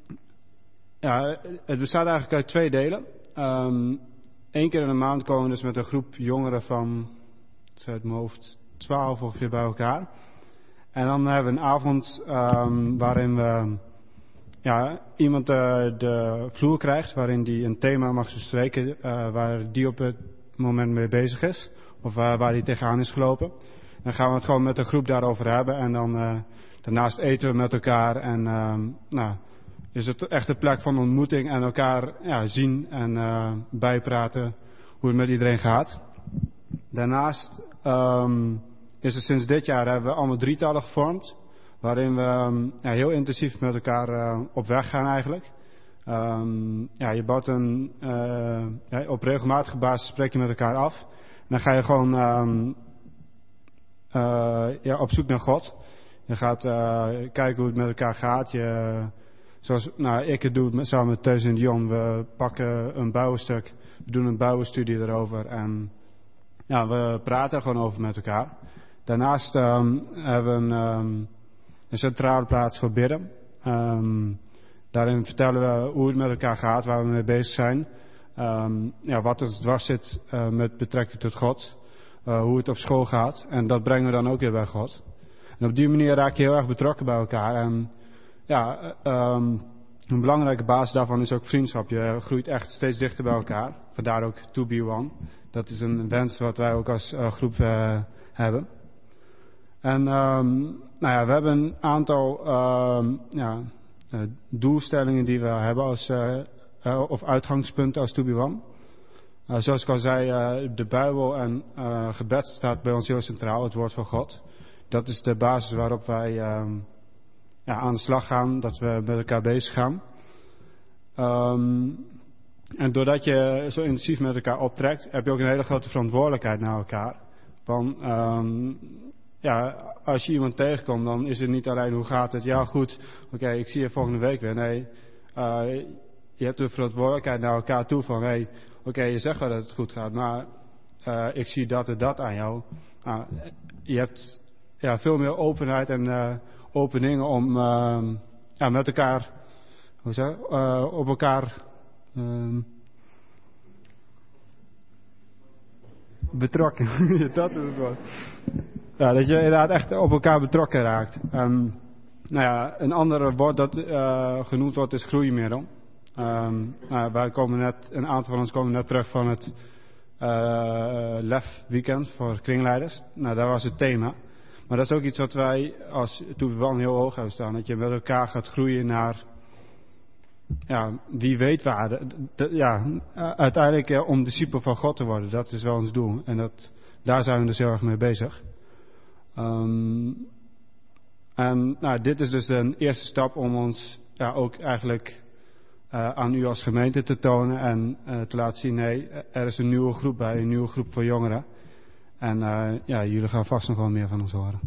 ja, het bestaat eigenlijk uit twee delen. Um, Eén keer in de maand komen we dus met een groep jongeren van, uit mijn hoofd, twaalf ongeveer bij elkaar. En dan hebben we een avond um, waarin we ja, iemand uh, de vloer krijgt, waarin die een thema mag bespreken uh, waar die op het moment mee bezig is. Of uh, waar die tegenaan is gelopen. Dan gaan we het gewoon met de groep daarover hebben. En dan uh, daarnaast eten we met elkaar. En uh, nou, is het echt een plek van ontmoeting en elkaar ja, zien en uh, bijpraten hoe het met iedereen gaat. Daarnaast um, is er sinds dit jaar hebben we allemaal drietallen gevormd. Waarin we um, ja, heel intensief met elkaar uh, op weg gaan eigenlijk. Um, ja, je bouwt een, uh, ja, op regelmatige basis spreek je met elkaar af. En dan ga je gewoon um, uh, ja, op zoek naar God. Je gaat uh, kijken hoe het met elkaar gaat. Je, zoals nou, ik het doe samen met Theus en Dion. We pakken een bouwstuk. We doen een bouwenstudie erover. En ja, we praten er gewoon over met elkaar. Daarnaast um, hebben we een, um, een centrale plaats voor bidden. Um, daarin vertellen we hoe het met elkaar gaat, waar we mee bezig zijn. Um, ja, wat er dwars zit uh, met betrekking tot God. Uh, hoe het op school gaat. En dat brengen we dan ook weer bij God. En op die manier raak je heel erg betrokken bij elkaar. En ja, um, een belangrijke basis daarvan is ook vriendschap. Je groeit echt steeds dichter bij elkaar. Vandaar ook To Be One. Dat is een wens wat wij ook als uh, groep uh, hebben. En um, nou ja, we hebben een aantal um, ja, uh, doelstellingen die we hebben als, uh, uh, of uitgangspunten als To Be One. Uh, zoals ik al zei, uh, de Bijbel en uh, gebed staat bij ons heel centraal, het woord van God. Dat is de basis waarop wij um, ja, aan de slag gaan, dat we met elkaar bezig gaan. Um, en doordat je zo intensief met elkaar optrekt, heb je ook een hele grote verantwoordelijkheid naar elkaar. Van, um, ja, als je iemand tegenkomt, dan is het niet alleen hoe gaat het, ja goed, oké, okay, ik zie je volgende week weer. Nee, uh, je hebt de verantwoordelijkheid naar elkaar toe van, hé, hey, oké, okay, je zegt wel dat het goed gaat, maar uh, ik zie dat en dat aan jou. Uh, je hebt ja, veel meer openheid en uh, openingen om uh, ja, met elkaar, hoe zeg, uh, op elkaar um, betrokken. Dat is het woord. Ja, dat je inderdaad echt op elkaar betrokken raakt. Um, nou ja, een ander woord dat uh, genoemd wordt is groeimiddel. Um, nou, wij komen net, een aantal van ons komen net terug van het uh, Lef weekend voor kringleiders. Nou, dat was het thema. Maar dat is ook iets wat wij als To Be One heel hoog hebben staan. Dat je met elkaar gaat groeien naar, ja, wie weet waar. De, de, ja, uiteindelijk ja, om discipel van God te worden. Dat is wel ons doel. En dat, daar zijn we dus heel erg mee bezig. Um, en nou, dit is dus een eerste stap om ons ja, ook eigenlijk uh, aan u als gemeente te tonen. En uh, te laten zien, nee, er is een nieuwe groep bij. Een nieuwe groep voor jongeren. En uh, ja, jullie gaan vast nog wel meer van ons horen.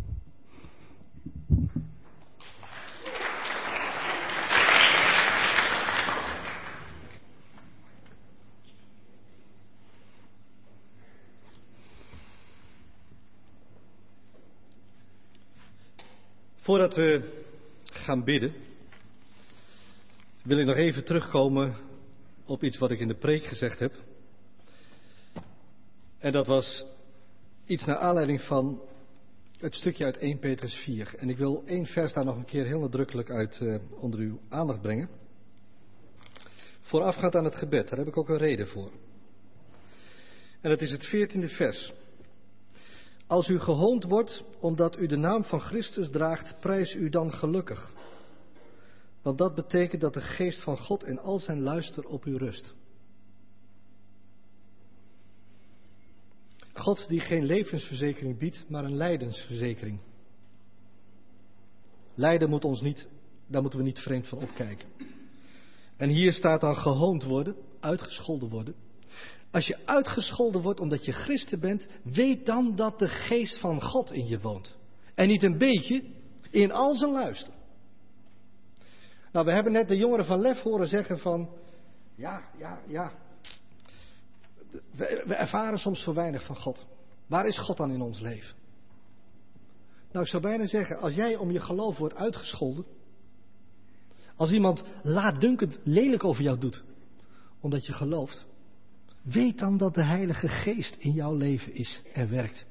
Voordat we gaan bidden, wil ik nog even terugkomen op iets wat ik in de preek gezegd heb. En dat was iets naar aanleiding van het stukje uit Eerste Petrus vier. En ik wil één vers daar nog een keer heel nadrukkelijk uit uh, onder uw aandacht brengen. Voorafgaand aan het gebed, daar heb ik ook een reden voor. En dat is het veertiende vers. Als u gehoond wordt omdat u de naam van Christus draagt, prijs u dan gelukkig. Want dat betekent dat de geest van God in al zijn luister op u rust. God die geen levensverzekering biedt, maar een lijdensverzekering. Lijden moet ons niet, daar moeten we niet vreemd van opkijken. En hier staat dan gehoond worden, uitgescholden worden. Als je uitgescholden wordt omdat je christen bent, weet dan dat de geest van God in je woont. En niet een beetje, in al zijn luister. Nou, we hebben net de jongeren van Lef horen zeggen van, ja, ja, ja. We, we ervaren soms zo weinig van God. Waar is God dan in ons leven? Nou, ik zou bijna zeggen, als jij om je geloof wordt uitgescholden, als iemand laatdunkend lelijk over jou doet, omdat je gelooft, weet dan dat de Heilige Geest in jouw leven is en werkt.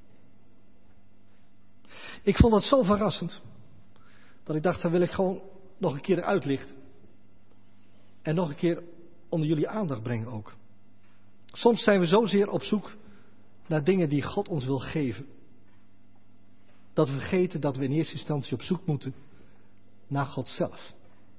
Ik vond dat zo verrassend, dat ik dacht, dan wil ik gewoon nog een keer eruit lichten. En nog een keer onder jullie aandacht brengen ook. Soms zijn we zozeer op zoek naar dingen die God ons wil geven, dat we vergeten dat we in eerste instantie op zoek moeten naar God zelf.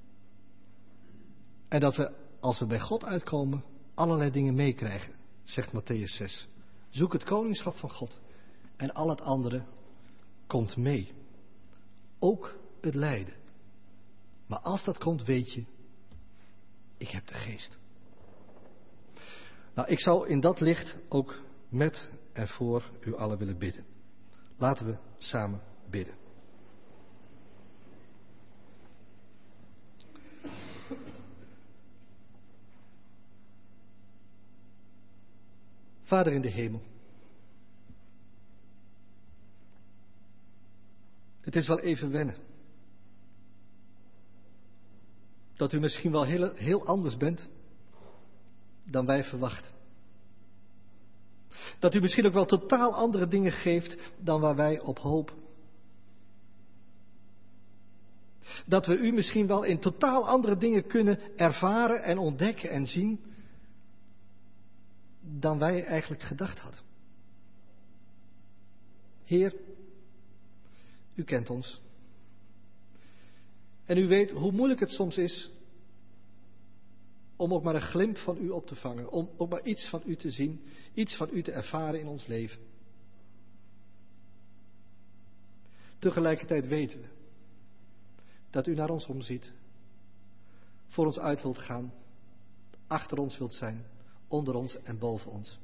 En dat we, als we bij God uitkomen, allerlei dingen meekrijgen, zegt Mattheüs zes. Zoek het koningschap van God en al het andere komt mee. Ook het lijden. Maar als dat komt, weet je, ik heb de geest. Nou, ik zou in dat licht ook met en voor u allen willen bidden. Laten we samen bidden. Vader in de hemel. Het is wel even wennen. Dat u misschien wel heel, heel anders bent dan wij verwachten. Dat u misschien ook wel totaal andere dingen geeft dan waar wij op hopen. Dat we u misschien wel in totaal andere dingen kunnen ervaren en ontdekken en zien dan wij eigenlijk gedacht hadden. Heer, u kent ons. En u weet hoe moeilijk het soms is om ook maar een glimp van u op te vangen. Om ook maar iets van u te zien, iets van u te ervaren in ons leven. Tegelijkertijd weten we dat u naar ons omziet, voor ons uit wilt gaan, achter ons wilt zijn, onder ons en boven ons.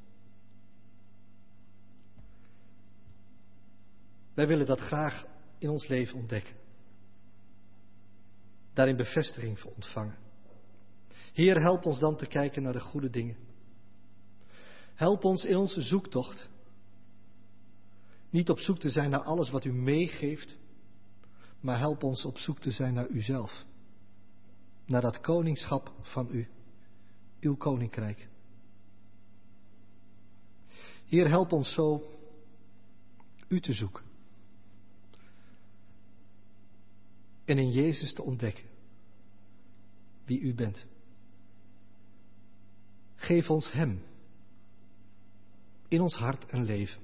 Wij willen dat graag in ons leven ontdekken. Daarin bevestiging voor ontvangen. Heer, help ons dan te kijken naar de goede dingen. Help ons in onze zoektocht niet op zoek te zijn naar alles wat u meegeeft, maar help ons op zoek te zijn naar uzelf. Naar dat koningschap van u, uw koninkrijk. Heer, help ons zo u te zoeken. En in Jezus te ontdekken wie u bent. Geef ons hem in ons hart en leven.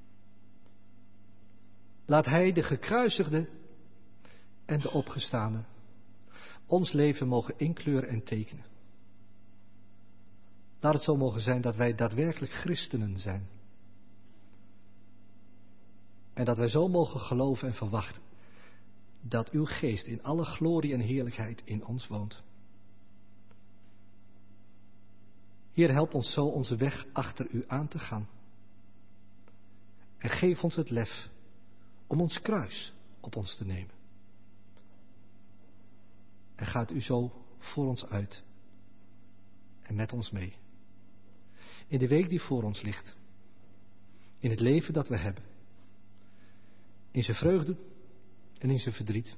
Laat hij, de gekruisigde en de opgestane, ons leven mogen inkleuren en tekenen. Laat het zo mogen zijn dat wij daadwerkelijk christenen zijn. En dat wij zo mogen geloven en verwachten dat uw geest in alle glorie en heerlijkheid in ons woont. Heer, help ons zo onze weg achter u aan te gaan. En geef ons het lef om ons kruis op ons te nemen. En gaat u zo voor ons uit en met ons mee. In de week die voor ons ligt. In het leven dat we hebben. In zijn vreugde en in zijn verdriet.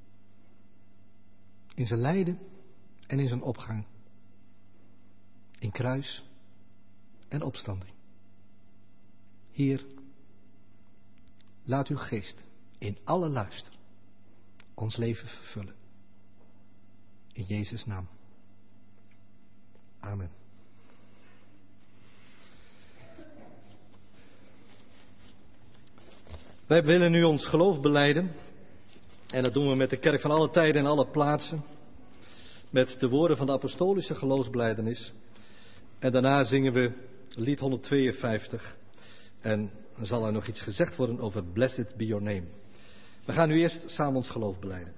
In zijn lijden en in zijn opgang. In kruis en opstanding. Heer, laat uw geest in alle luister ons leven vervullen. In Jezus' naam. Amen. Wij willen nu ons geloof belijden. En dat doen we met de kerk van alle tijden en alle plaatsen. met de woorden van de apostolische geloofsbelijdenis. En daarna zingen we lied honderdtweeënvijftig. En dan zal er nog iets gezegd worden over Blessed be your name. We gaan nu eerst samen ons geloof belijden.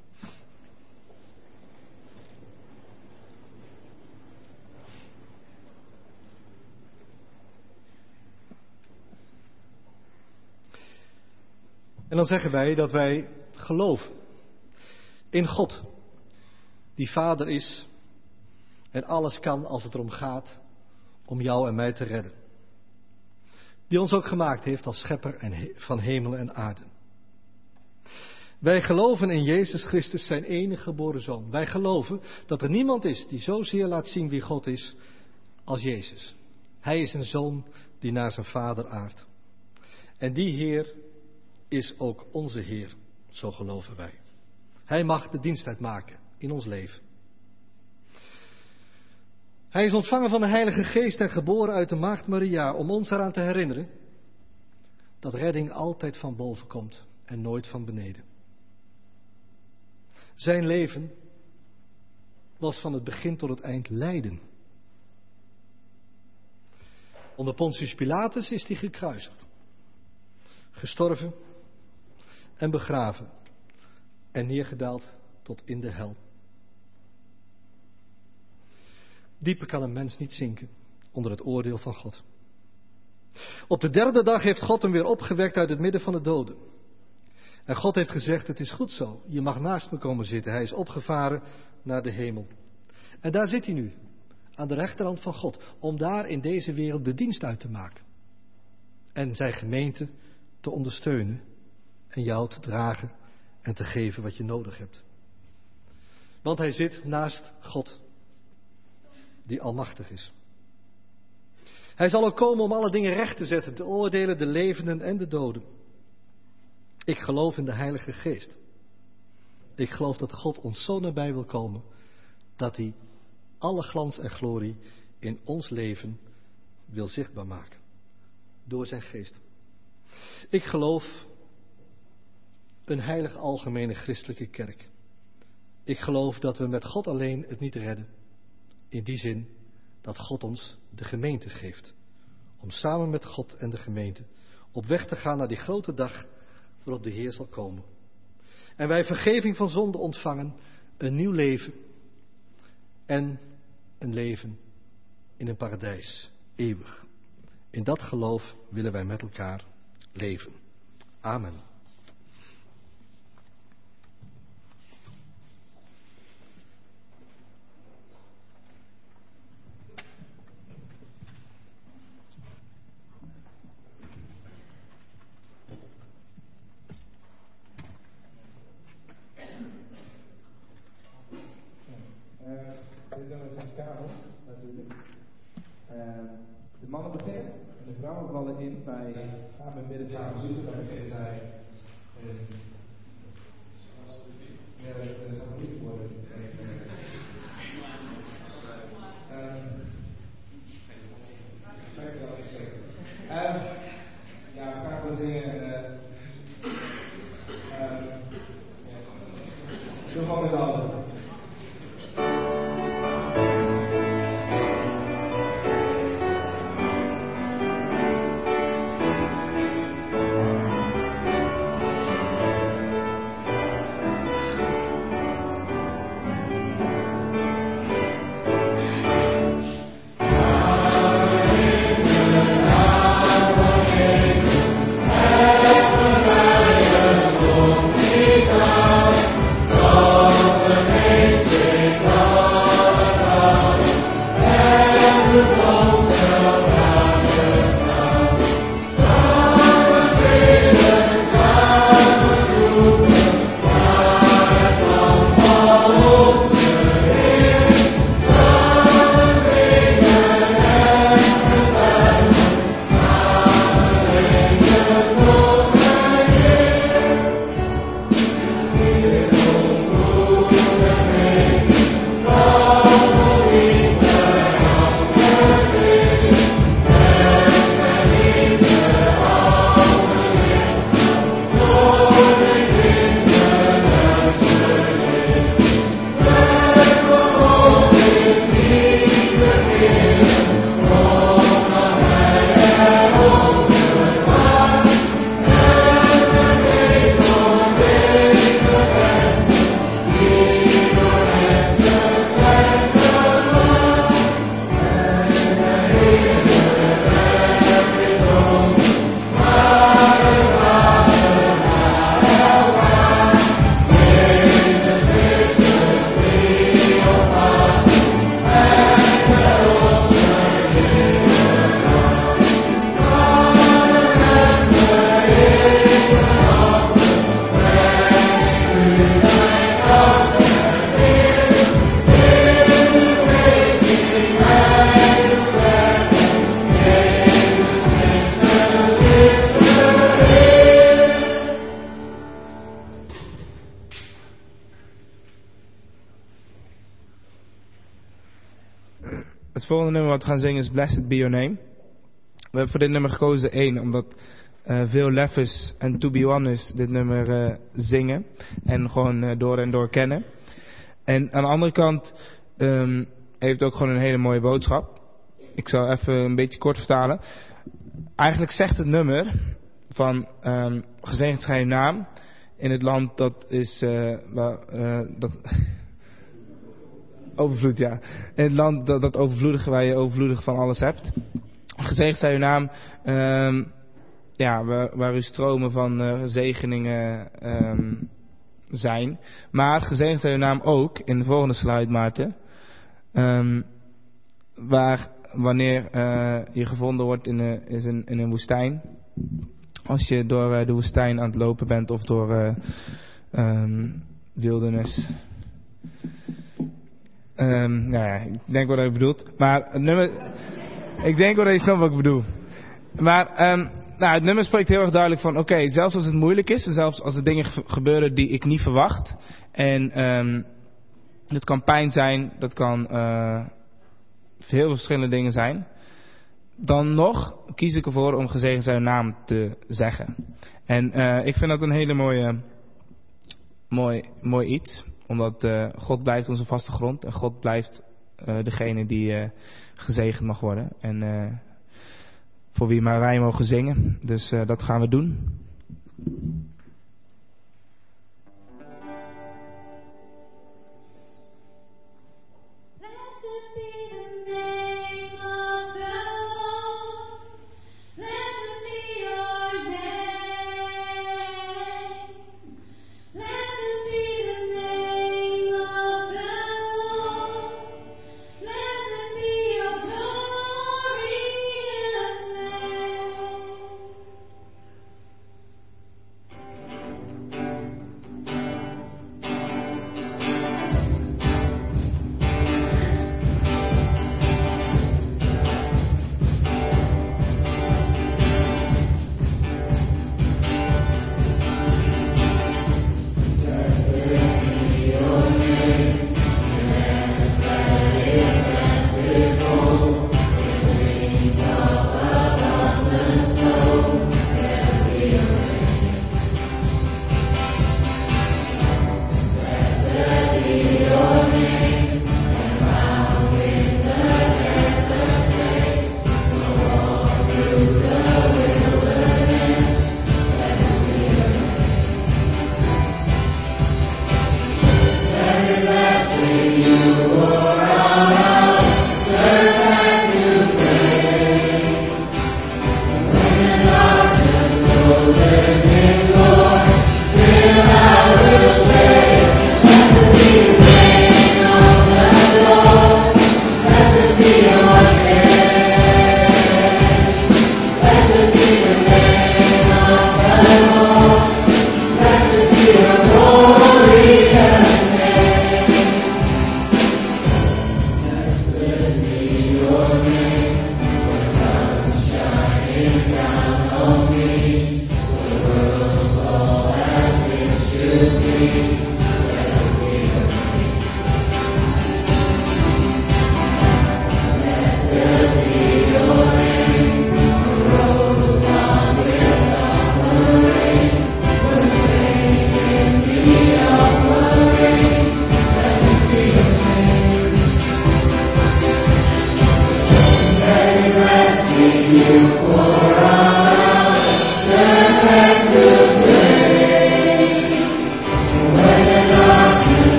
En dan zeggen wij dat wij geloven in God, die Vader is en alles kan als het erom gaat om jou en mij te redden. Die ons ook gemaakt heeft als schepper van hemel en aarde. Wij geloven in Jezus Christus, zijn enige geboren Zoon. Wij geloven dat er niemand is die zozeer laat zien wie God is als Jezus. Hij is een Zoon die naar zijn Vader aardt. En die Heer is ook onze Heer, zo geloven wij. Hij mag de dienst uitmaken in ons leven. Hij is ontvangen van de Heilige Geest en geboren uit de Maagd Maria, om ons eraan te herinneren dat redding altijd van boven komt en nooit van beneden. Zijn leven was van het begin tot het eind lijden. Onder Pontius Pilatus is hij gekruisigd, gestorven en begraven en neergedaald tot in de hel. Dieper kan een mens niet zinken onder het oordeel van God. Op de derde dag heeft God hem weer opgewekt uit het midden van de doden. En God heeft gezegd, het is goed zo, je mag naast me komen zitten. Hij is opgevaren naar de hemel. En daar zit hij nu, aan de rechterhand van God, om daar in deze wereld de dienst uit te maken. En zijn gemeente te ondersteunen en jou te dragen en te geven wat je nodig hebt. Want hij zit naast God, die almachtig is. Hij zal ook komen om alle dingen recht te zetten, te oordelen de levenden en de doden. Ik geloof in de Heilige Geest. Ik geloof dat God ons zo nabij wil komen, dat hij alle glans en glorie in ons leven wil zichtbaar maken. Door zijn geest. Ik geloof een heilige algemene christelijke kerk. Ik geloof dat we met God alleen het niet redden. In die zin dat God ons de gemeente geeft. Om samen met God en de gemeente op weg te gaan naar die grote dag waarop de Heer zal komen. En wij vergeving van zonde ontvangen, een nieuw leven en een leven in een paradijs, eeuwig. In dat geloof willen wij met elkaar leven. Amen. De mannen beginnen en de vrouwen vallen in bij samen bidden, samen zoeken, dan beginnen zij. Ja, dat zal moeilijk worden. Ja, we gaan wel zingen. Doe gewoon met z'n allen. Het volgende nummer wat we gaan zingen is Blessed Be Your Name. We hebben voor dit nummer gekozen één, omdat uh, veel leffers en to be honest dit nummer uh, zingen. En gewoon uh, door en door kennen. En aan de andere kant um, heeft het ook gewoon een hele mooie boodschap. Ik zal even een beetje kort vertalen. Eigenlijk zegt het nummer van um, gezegend zij uw naam in het land dat is uh, waar, uh, dat overvloed, ja. In het land dat, dat overvloedige waar je overvloedig van alles hebt. Gezegend zij uw naam, um, ja, waar, waar uw stromen van uh, zegeningen um, zijn. Maar gezegend zij uw naam ook in de volgende slide, Maarten. Um, waar wanneer uh, je gevonden wordt in een, in, een, in een woestijn. Als je door uh, de woestijn aan het lopen bent of door uh, um, wildernis. Um, nou ja, ik denk wat ik bedoelt. Maar het nummer, ik denk wel dat je snapt wat ik bedoel. Maar um, nou, het nummer spreekt heel erg duidelijk van, oké, okay, zelfs als het moeilijk is, en zelfs als er dingen ge- gebeuren die ik niet verwacht. En um, dat kan pijn zijn, dat kan uh, heel veel verschillende dingen zijn. Dan nog kies ik ervoor om gezegend zijn naam te zeggen. En uh, ik vind dat een hele mooie, mooi, mooi iets. Omdat uh, God blijft onze vaste grond. En God blijft uh, degene die uh, gezegend mag worden. En uh, voor wie maar wij mogen zingen. Dus uh, dat gaan we doen.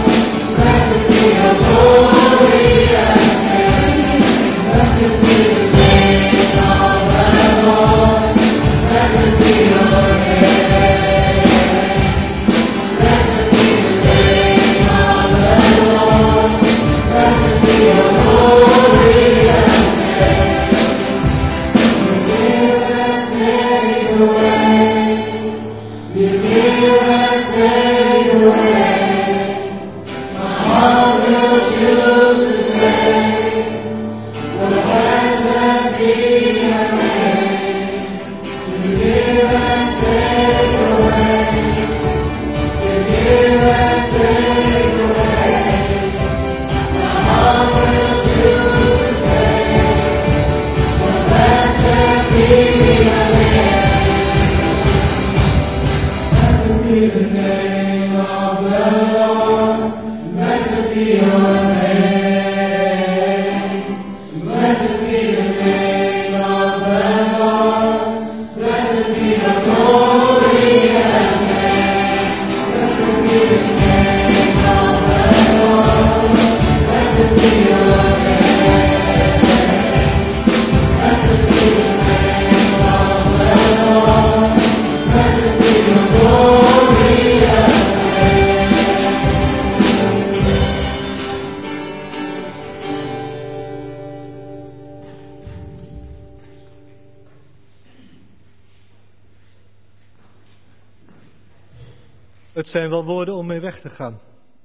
Blessed be Het zijn wel woorden om mee weg te gaan.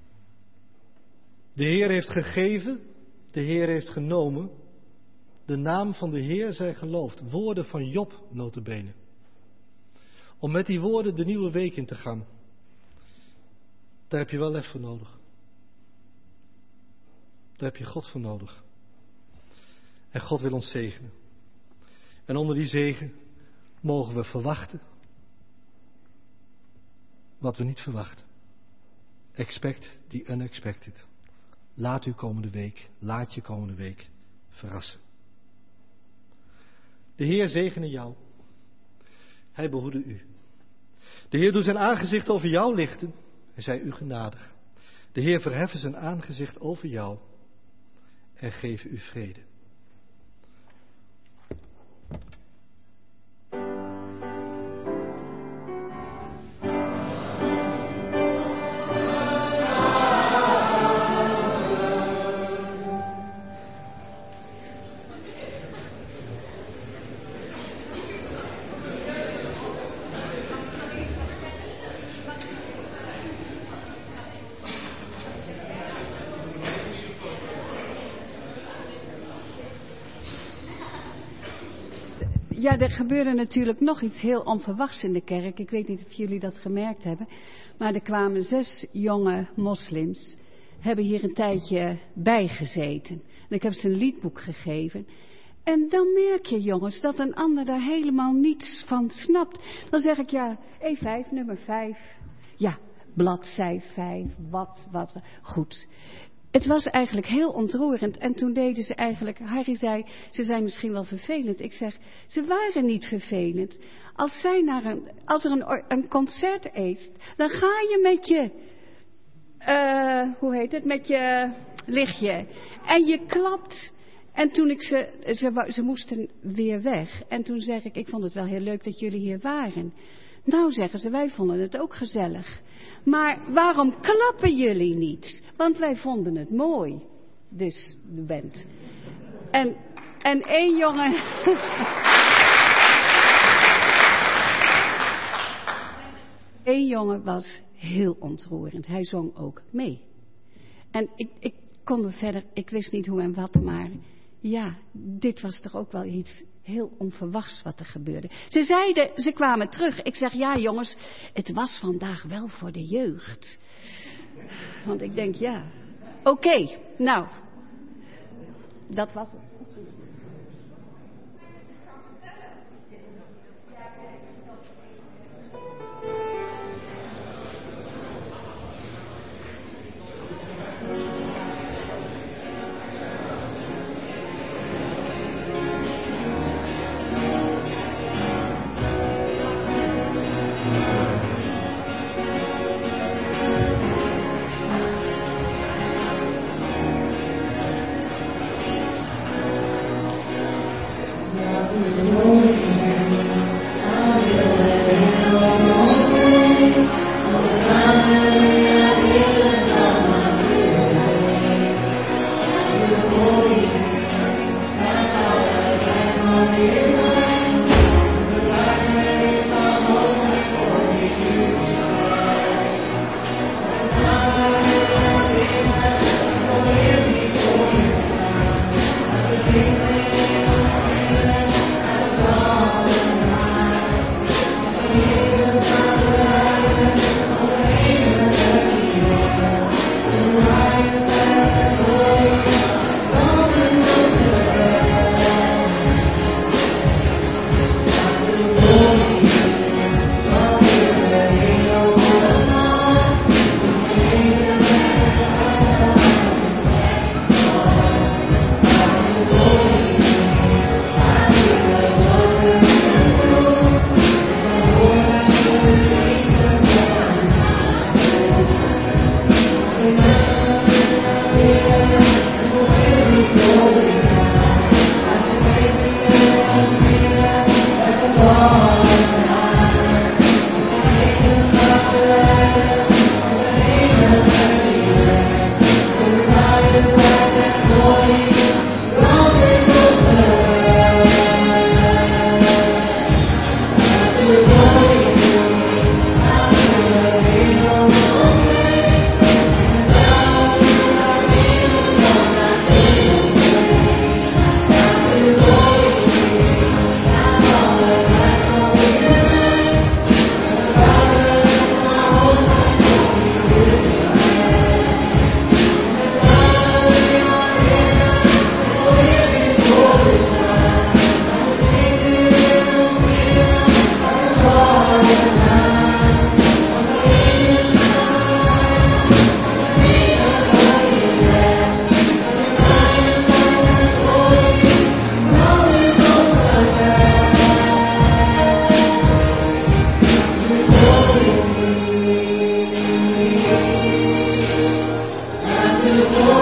De Heer heeft gegeven, de Heer heeft genomen. De naam van de Heer zij geloofd. Woorden van Job, nota bene. Om met die woorden de nieuwe week in te gaan. Daar heb je wel lef voor nodig. Daar heb je God voor nodig. En God wil ons zegenen. En onder die zegen mogen we verwachten wat we niet verwachten. Expect the unexpected. Laat u komende week, laat je komende week verrassen. De Heer zegene jou. Hij behoede u. De Heer doet zijn aangezicht over jou lichten en zij u genadig. De Heer verheffen zijn aangezicht over jou en geven u vrede. Ja, er gebeurde natuurlijk nog iets heel onverwachts in de kerk. Ik weet niet of jullie dat gemerkt hebben. Maar er kwamen zes jonge moslims. Hebben hier een tijdje bijgezeten. En ik heb ze een liedboek gegeven. En dan merk je, jongens, dat een ander daar helemaal niets van snapt. Dan zeg ik, ja, E vijf, nummer vijf. Ja, bladzij vijf, wat, wat, wat. Goed. Het was eigenlijk heel ontroerend. En toen deden ze eigenlijk, Harry zei, ze zijn misschien wel vervelend. Ik zeg, ze waren niet vervelend. Als, zij naar een, als er een, een concert is, dan ga je met je, uh, hoe heet het, met je lichtje. En je klapt. En toen ik ze, ze, ze moesten weer weg. En toen zeg ik, ik vond het wel heel leuk dat jullie hier waren. Nou, zeggen ze, wij vonden het ook gezellig. Maar waarom klappen jullie niet? Want wij vonden het mooi. Dus de band. En, en één jongen... Eén jongen was heel ontroerend. Hij zong ook mee. En ik, ik kon er verder, ik wist niet hoe en wat, maar... Ja, dit was toch ook wel iets heel onverwachts wat er gebeurde. Ze zeiden, ze kwamen terug. Ik zeg, ja jongens, het was vandaag wel voor de jeugd. Want ik denk, ja, oké, okay, nou, dat was het. Thank you.